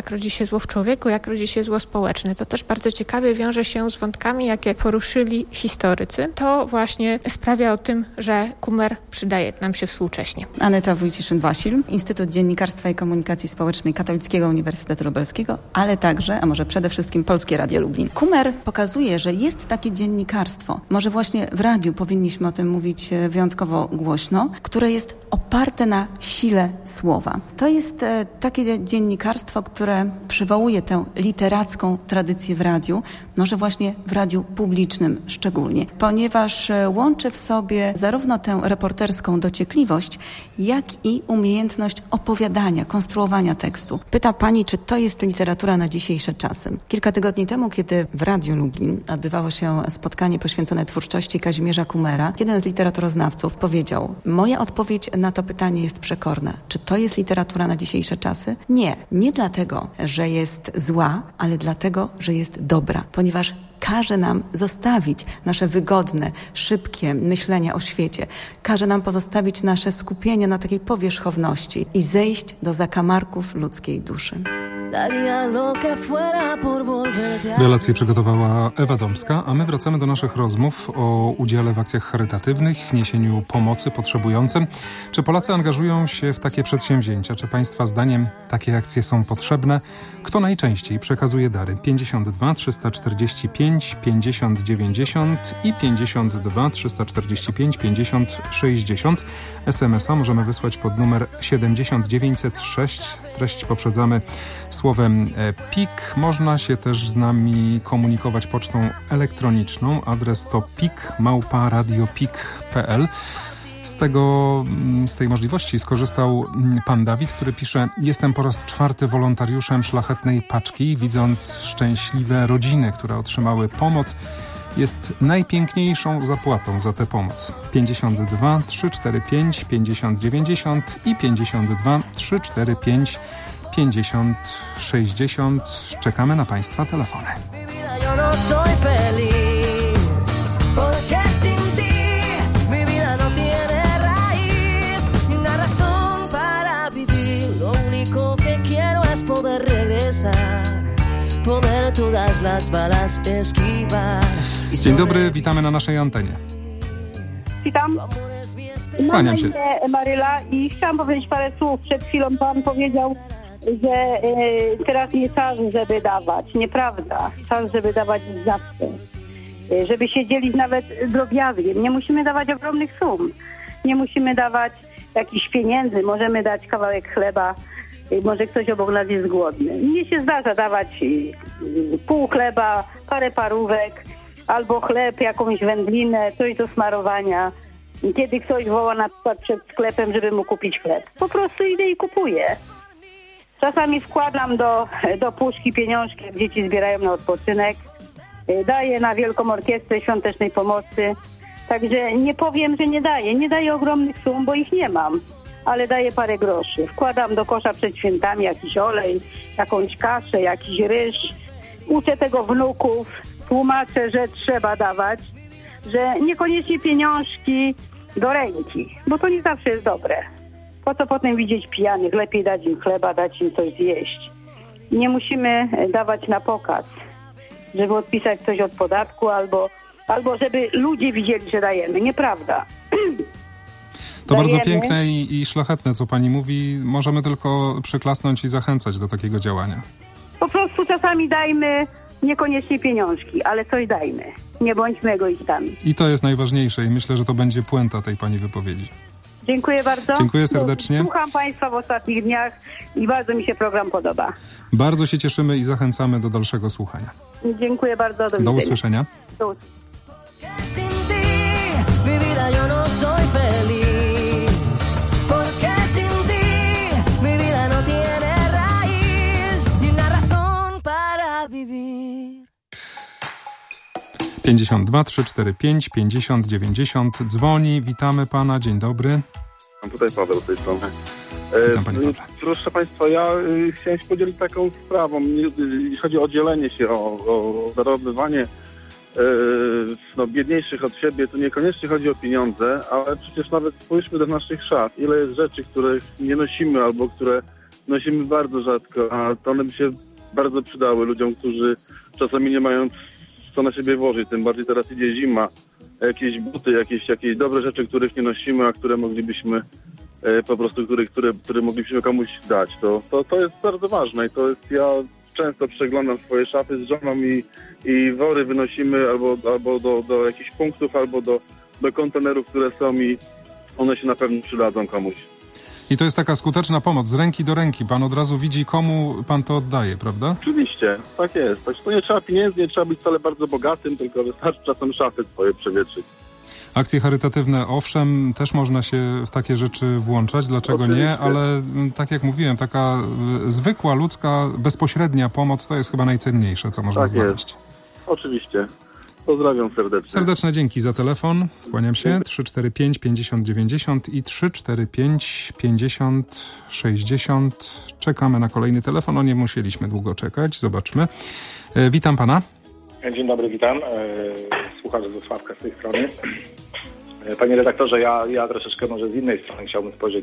Speaker 17: zło w człowieku, jak rodzi się zło społeczne. To też bardzo ciekawie wiąże się z wątkami, jakie poruszyli historycy. To właśnie sprawia o tym, że Kumer przydaje nam się współcześnie.
Speaker 23: Aneta Wójciszyn-Wasil, Instytut Dziennikarstwa i Komunikacji Społecznej Katolickiego Uniwersytetu Lubelskiego, ale także, a może przede wszystkim Polskie Radio Lublin. Kumer pokazuje, że jest takie dziennikarstwo. Może właśnie w radiu powinniśmy o tym mówić wyjątkowo głośno, które jest oparte na sile słowa. To jest takie dziennikarstwo, które przywołuje tę literacką tradycję w radiu, może właśnie w radiu publicznym szczególnie, ponieważ łączy w sobie zarówno tę reporterską dociekliwość, jak i umiejętność opowiadania, konstruowania tekstu. Pyta pani, czy to jest literatura na dzisiejsze czasy. Kilka tygodni temu, kiedy w Radiu Lublin odbywało się spotkanie poświęcone twórczości Kazimierza Kumera, jeden z literaturoznawców powiedział: moja odpowiedź na to pytanie jest przekorna. Czy to jest literatura na dzisiejsze czasy? Nie. Nie dlatego, że jest zła, ale dlatego, że jest dobra, ponieważ każe nam zostawić nasze wygodne, szybkie myślenie o świecie. Każe nam pozostawić nasze skupienie na takiej powierzchowności i zejść do zakamarków ludzkiej duszy.
Speaker 18: Relację przygotowała Ewa Domska, a my wracamy do naszych rozmów o udziale w akcjach charytatywnych, niesieniu pomocy potrzebującym. Czy Polacy angażują się w takie przedsięwzięcia? Czy Państwa zdaniem takie akcje są potrzebne? Kto najczęściej przekazuje dary? 52 345 50 90 i 52 345 50 60. SMS-a możemy wysłać pod numer 70906. Treść poprzedzamy słowem PIK. Można się też z nami komunikować pocztą elektroniczną. Adres to pik@radiopik.pl. Z tej możliwości skorzystał pan Dawid, który pisze: jestem po raz 4 wolontariuszem Szlachetnej Paczki. Widząc szczęśliwe rodziny, które otrzymały pomoc, jest najpiękniejszą zapłatą za tę pomoc. 52 345 50 90 i 52 345 50 60. Czekamy na Państwa telefony. Dzień dobry, witamy na naszej antenie.
Speaker 25: Witam.
Speaker 18: Kłaniam się.
Speaker 25: Maryla i chciałam powiedzieć parę słów. Przed chwilą pan powiedział, że teraz nie czas, żeby dawać. Nieprawda. Czas, żeby dawać zawsze. Żeby się dzielić nawet drobiazgiem. Nie musimy dawać ogromnych sum. Nie musimy dawać jakichś pieniędzy. Możemy dać kawałek chleba. Może ktoś obok nas jest głodny. Mnie się zdarza dawać pół chleba, parę parówek, albo chleb, jakąś wędlinę, coś do smarowania. Kiedy ktoś woła na przykład przed sklepem, żeby mu kupić chleb. Po prostu idę i kupuję. Czasami wkładam do puszki pieniążki, jak dzieci zbierają na odpoczynek. Daję na Wielką Orkiestrę Świątecznej Pomocy. Także nie powiem, że nie daję. Nie daję ogromnych sum, bo ich nie mam. Ale daję parę groszy. Wkładam do kosza przed świętami jakiś olej, jakąś kaszę, jakiś ryż. Uczę tego wnuków. Tłumaczę, że trzeba dawać. Że niekoniecznie pieniążki do ręki. Bo to nie zawsze jest dobre. Po co potem widzieć pijanych? Lepiej dać im chleba, dać im coś zjeść. Nie musimy dawać na pokaz, żeby odpisać coś od podatku albo żeby ludzie widzieli, że dajemy. Nieprawda.
Speaker 18: To bardzo piękne i szlachetne, co pani mówi. Możemy tylko przyklasnąć i zachęcać do takiego działania.
Speaker 25: Po prostu czasami dajmy niekoniecznie pieniążki, ale coś dajmy. Nie bądźmy egoistami.
Speaker 18: I to jest najważniejsze i myślę, że to będzie puenta tej pani wypowiedzi.
Speaker 25: Dziękuję bardzo.
Speaker 18: Dziękuję serdecznie.
Speaker 25: Słucham państwa w ostatnich dniach i bardzo mi się program podoba.
Speaker 18: Bardzo się cieszymy i zachęcamy do dalszego słuchania.
Speaker 25: Dziękuję bardzo.
Speaker 18: Do usłyszenia.
Speaker 25: Do usłyszenia.
Speaker 18: Pięćdziesiąt 52 345 50 90 dzwoni. Witamy pana. Dzień dobry.
Speaker 1: Tutaj Paweł z tej strony.
Speaker 18: Witam, panie Pawle.
Speaker 1: Proszę państwa, ja chciałem się podzielić taką sprawą. Jeśli chodzi o dzielenie się, o darowywanie biedniejszych od siebie, to niekoniecznie chodzi o pieniądze, ale przecież nawet spójrzmy do naszych szaf. Ile jest rzeczy, których nie nosimy albo które nosimy bardzo rzadko, a to one by się bardzo przydały ludziom, którzy czasami nie mają co na siebie włożyć, tym bardziej teraz idzie zima. Jakieś buty, jakieś dobre rzeczy, których nie nosimy, a które moglibyśmy po prostu, które moglibyśmy komuś dać. To jest bardzo ważne i to jest, ja często przeglądam swoje szafy z żoną i wory wynosimy albo do jakichś punktów, albo do kontenerów, które są i one się na pewno przydadzą komuś.
Speaker 18: I to jest taka skuteczna pomoc, z ręki do ręki. Pan od razu widzi, komu pan to oddaje, prawda?
Speaker 1: Oczywiście, tak jest. To nie trzeba pieniędzy, nie trzeba być wcale bardzo bogatym, tylko wystarczy czasem szafy swoje przewietrzyć.
Speaker 18: Akcje charytatywne, owszem, też można się w takie rzeczy włączać, dlaczego oczywiście nie, ale tak jak mówiłem, taka zwykła, ludzka, bezpośrednia pomoc to jest chyba najcenniejsze, co można znaleźć.
Speaker 1: Oczywiście. Pozdrawiam serdecznie.
Speaker 18: Serdeczne dzięki za telefon. Kłaniam się. 345 50 90 i 345 50 60. Czekamy na kolejny telefon. Nie musieliśmy długo czekać. Zobaczmy. Witam pana.
Speaker 5: Dzień dobry, witam. Słuchacz z Wrocławka z tej strony. Panie redaktorze, ja troszeczkę może z innej strony chciałbym spojrzeć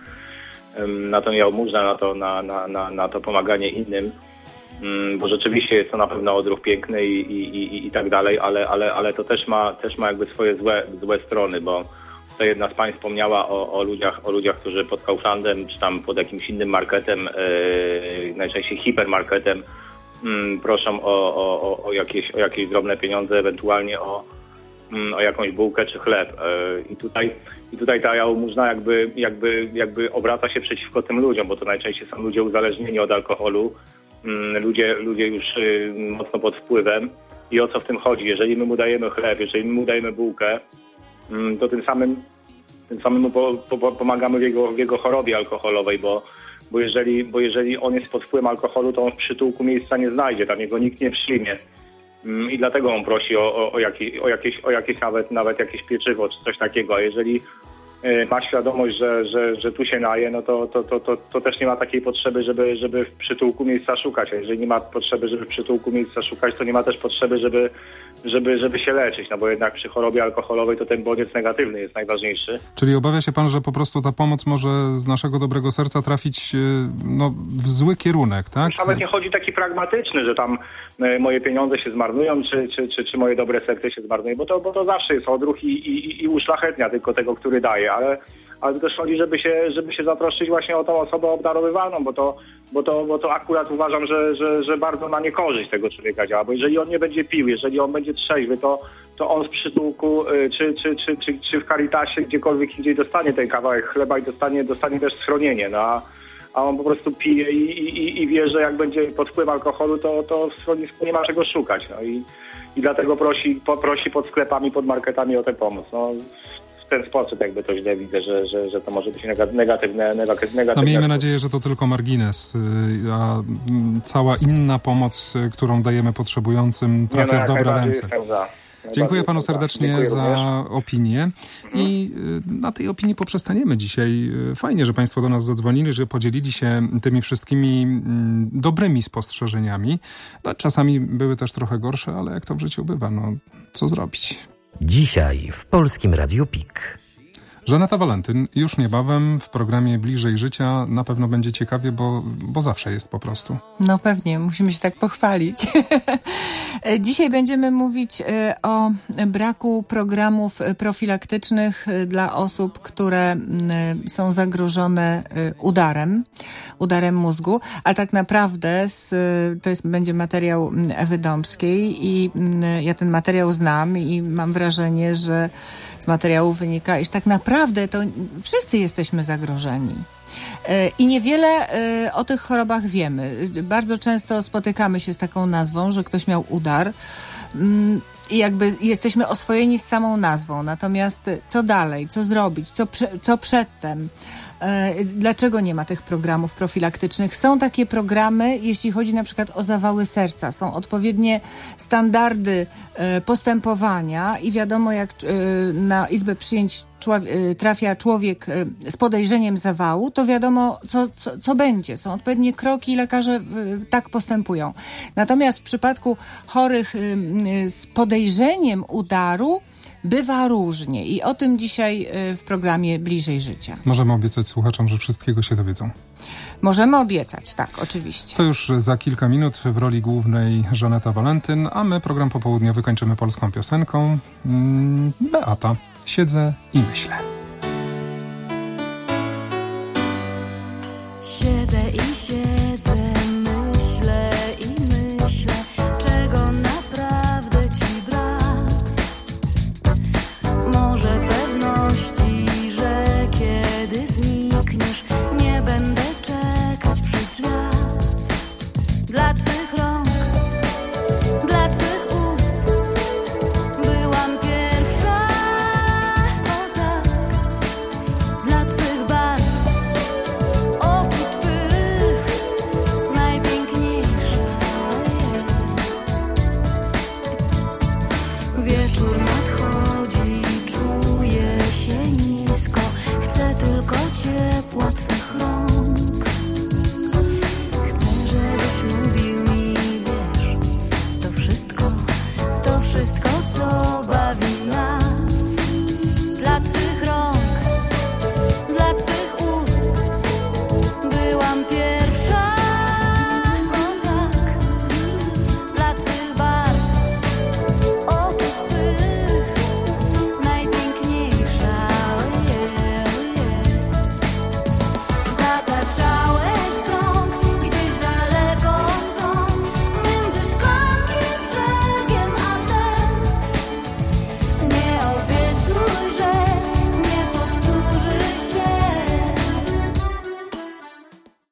Speaker 5: na tą jałmużnę, na to pomaganie innym. Bo rzeczywiście jest to na pewno odruch piękny i tak dalej, ale to też ma jakby swoje złe strony, bo tutaj jedna z pań wspomniała o ludziach, którzy pod Kauflandem czy tam pod jakimś innym marketem, najczęściej hipermarketem, proszą o jakieś drobne pieniądze, ewentualnie o jakąś bułkę czy chleb. I tutaj ta jałmużna jakby obraca się przeciwko tym ludziom, bo to najczęściej są ludzie uzależnieni od alkoholu, ludzie już mocno pod wpływem. I o co w tym chodzi? Jeżeli my mu dajemy chleb, jeżeli my mu dajemy bułkę, to tym samym mu pomagamy w jego chorobie alkoholowej, bo jeżeli on jest pod wpływem alkoholu, to on w przytułku miejsca nie znajdzie, tam jego nikt nie przyjmie. I dlatego on prosi o jakieś nawet jakieś pieczywo czy coś takiego. A jeżeli ma świadomość, że tu się naje, no to też nie ma takiej potrzeby, żeby w przytułku miejsca szukać. A jeżeli nie ma potrzeby, żeby w przytułku miejsca szukać, to nie ma też potrzeby, żeby się leczyć. No bo jednak przy chorobie alkoholowej to ten bodziec negatywny jest najważniejszy.
Speaker 18: Czyli obawia się pan, że po prostu ta pomoc może z naszego dobrego serca trafić w zły kierunek, tak?
Speaker 5: Już nawet nie chodzi taki pragmatyczny, że tam moje pieniądze się zmarnują, czy moje dobre serce się zmarnuje, bo to zawsze jest odruch i uszlachetnia tylko tego, który daje, ale to też chodzi, żeby się zatroszczyć właśnie o tą osobę obdarowywaną, bo to akurat uważam, że bardzo na niekorzyść tego człowieka działa, bo jeżeli on nie będzie pił, jeżeli on będzie trzeźwy, to on w przytułku czy w Caritasie, gdziekolwiek indziej dostanie ten kawałek chleba i dostanie też schronienie, no a on po prostu pije i wie, że jak będzie pod wpływem alkoholu, to w schronisku nie ma czego szukać. No i dlatego prosi pod sklepami, pod marketami o tę pomoc. No, w ten sposób jakby to źle widzę, że to może być negatywne.
Speaker 18: No miejmy nadzieję, że to tylko margines, a cała inna pomoc, którą dajemy potrzebującym, trafia w dobre ręce. Dziękuję panu serdecznie za opinię i na tej opinii poprzestaniemy dzisiaj. Fajnie, że państwo do nas zadzwonili, że podzielili się tymi wszystkimi dobrymi spostrzeżeniami. No, czasami były też trochę gorsze, ale jak to w życiu bywa, no co zrobić?
Speaker 14: Dzisiaj w Polskim Radiu PiK.
Speaker 18: Żaneta Walentyn już niebawem w programie Bliżej Życia. Na pewno będzie ciekawie, bo zawsze jest po prostu.
Speaker 8: No pewnie, musimy się tak pochwalić. Dzisiaj będziemy mówić o braku programów profilaktycznych dla osób, które są zagrożone udarem mózgu, a tak naprawdę będzie materiał Ewy Dąbskiej i ja ten materiał znam i mam wrażenie, że z materiału wynika, iż tak naprawdę to wszyscy jesteśmy zagrożeni. I niewiele o tych chorobach wiemy. Bardzo często spotykamy się z taką nazwą, że ktoś miał udar i jakby jesteśmy oswojeni z samą nazwą. Natomiast co dalej, co zrobić, co przedtem? Dlaczego nie ma tych programów profilaktycznych? Są takie programy, jeśli chodzi na przykład o zawały serca. Są odpowiednie standardy postępowania i wiadomo, jak na izbę przyjęć trafia człowiek z podejrzeniem zawału, to wiadomo, co będzie. Są odpowiednie kroki i lekarze tak postępują. Natomiast w przypadku chorych z podejrzeniem udaru bywa różnie i o tym dzisiaj w programie Bliżej Życia.
Speaker 18: Możemy obiecać słuchaczom, że wszystkiego się dowiedzą.
Speaker 8: Możemy obiecać, tak, oczywiście.
Speaker 18: To już za kilka minut w roli głównej Żaneta Walentyn, a my program popołudniowy kończymy polską piosenką. Beata, siedzę i myślę.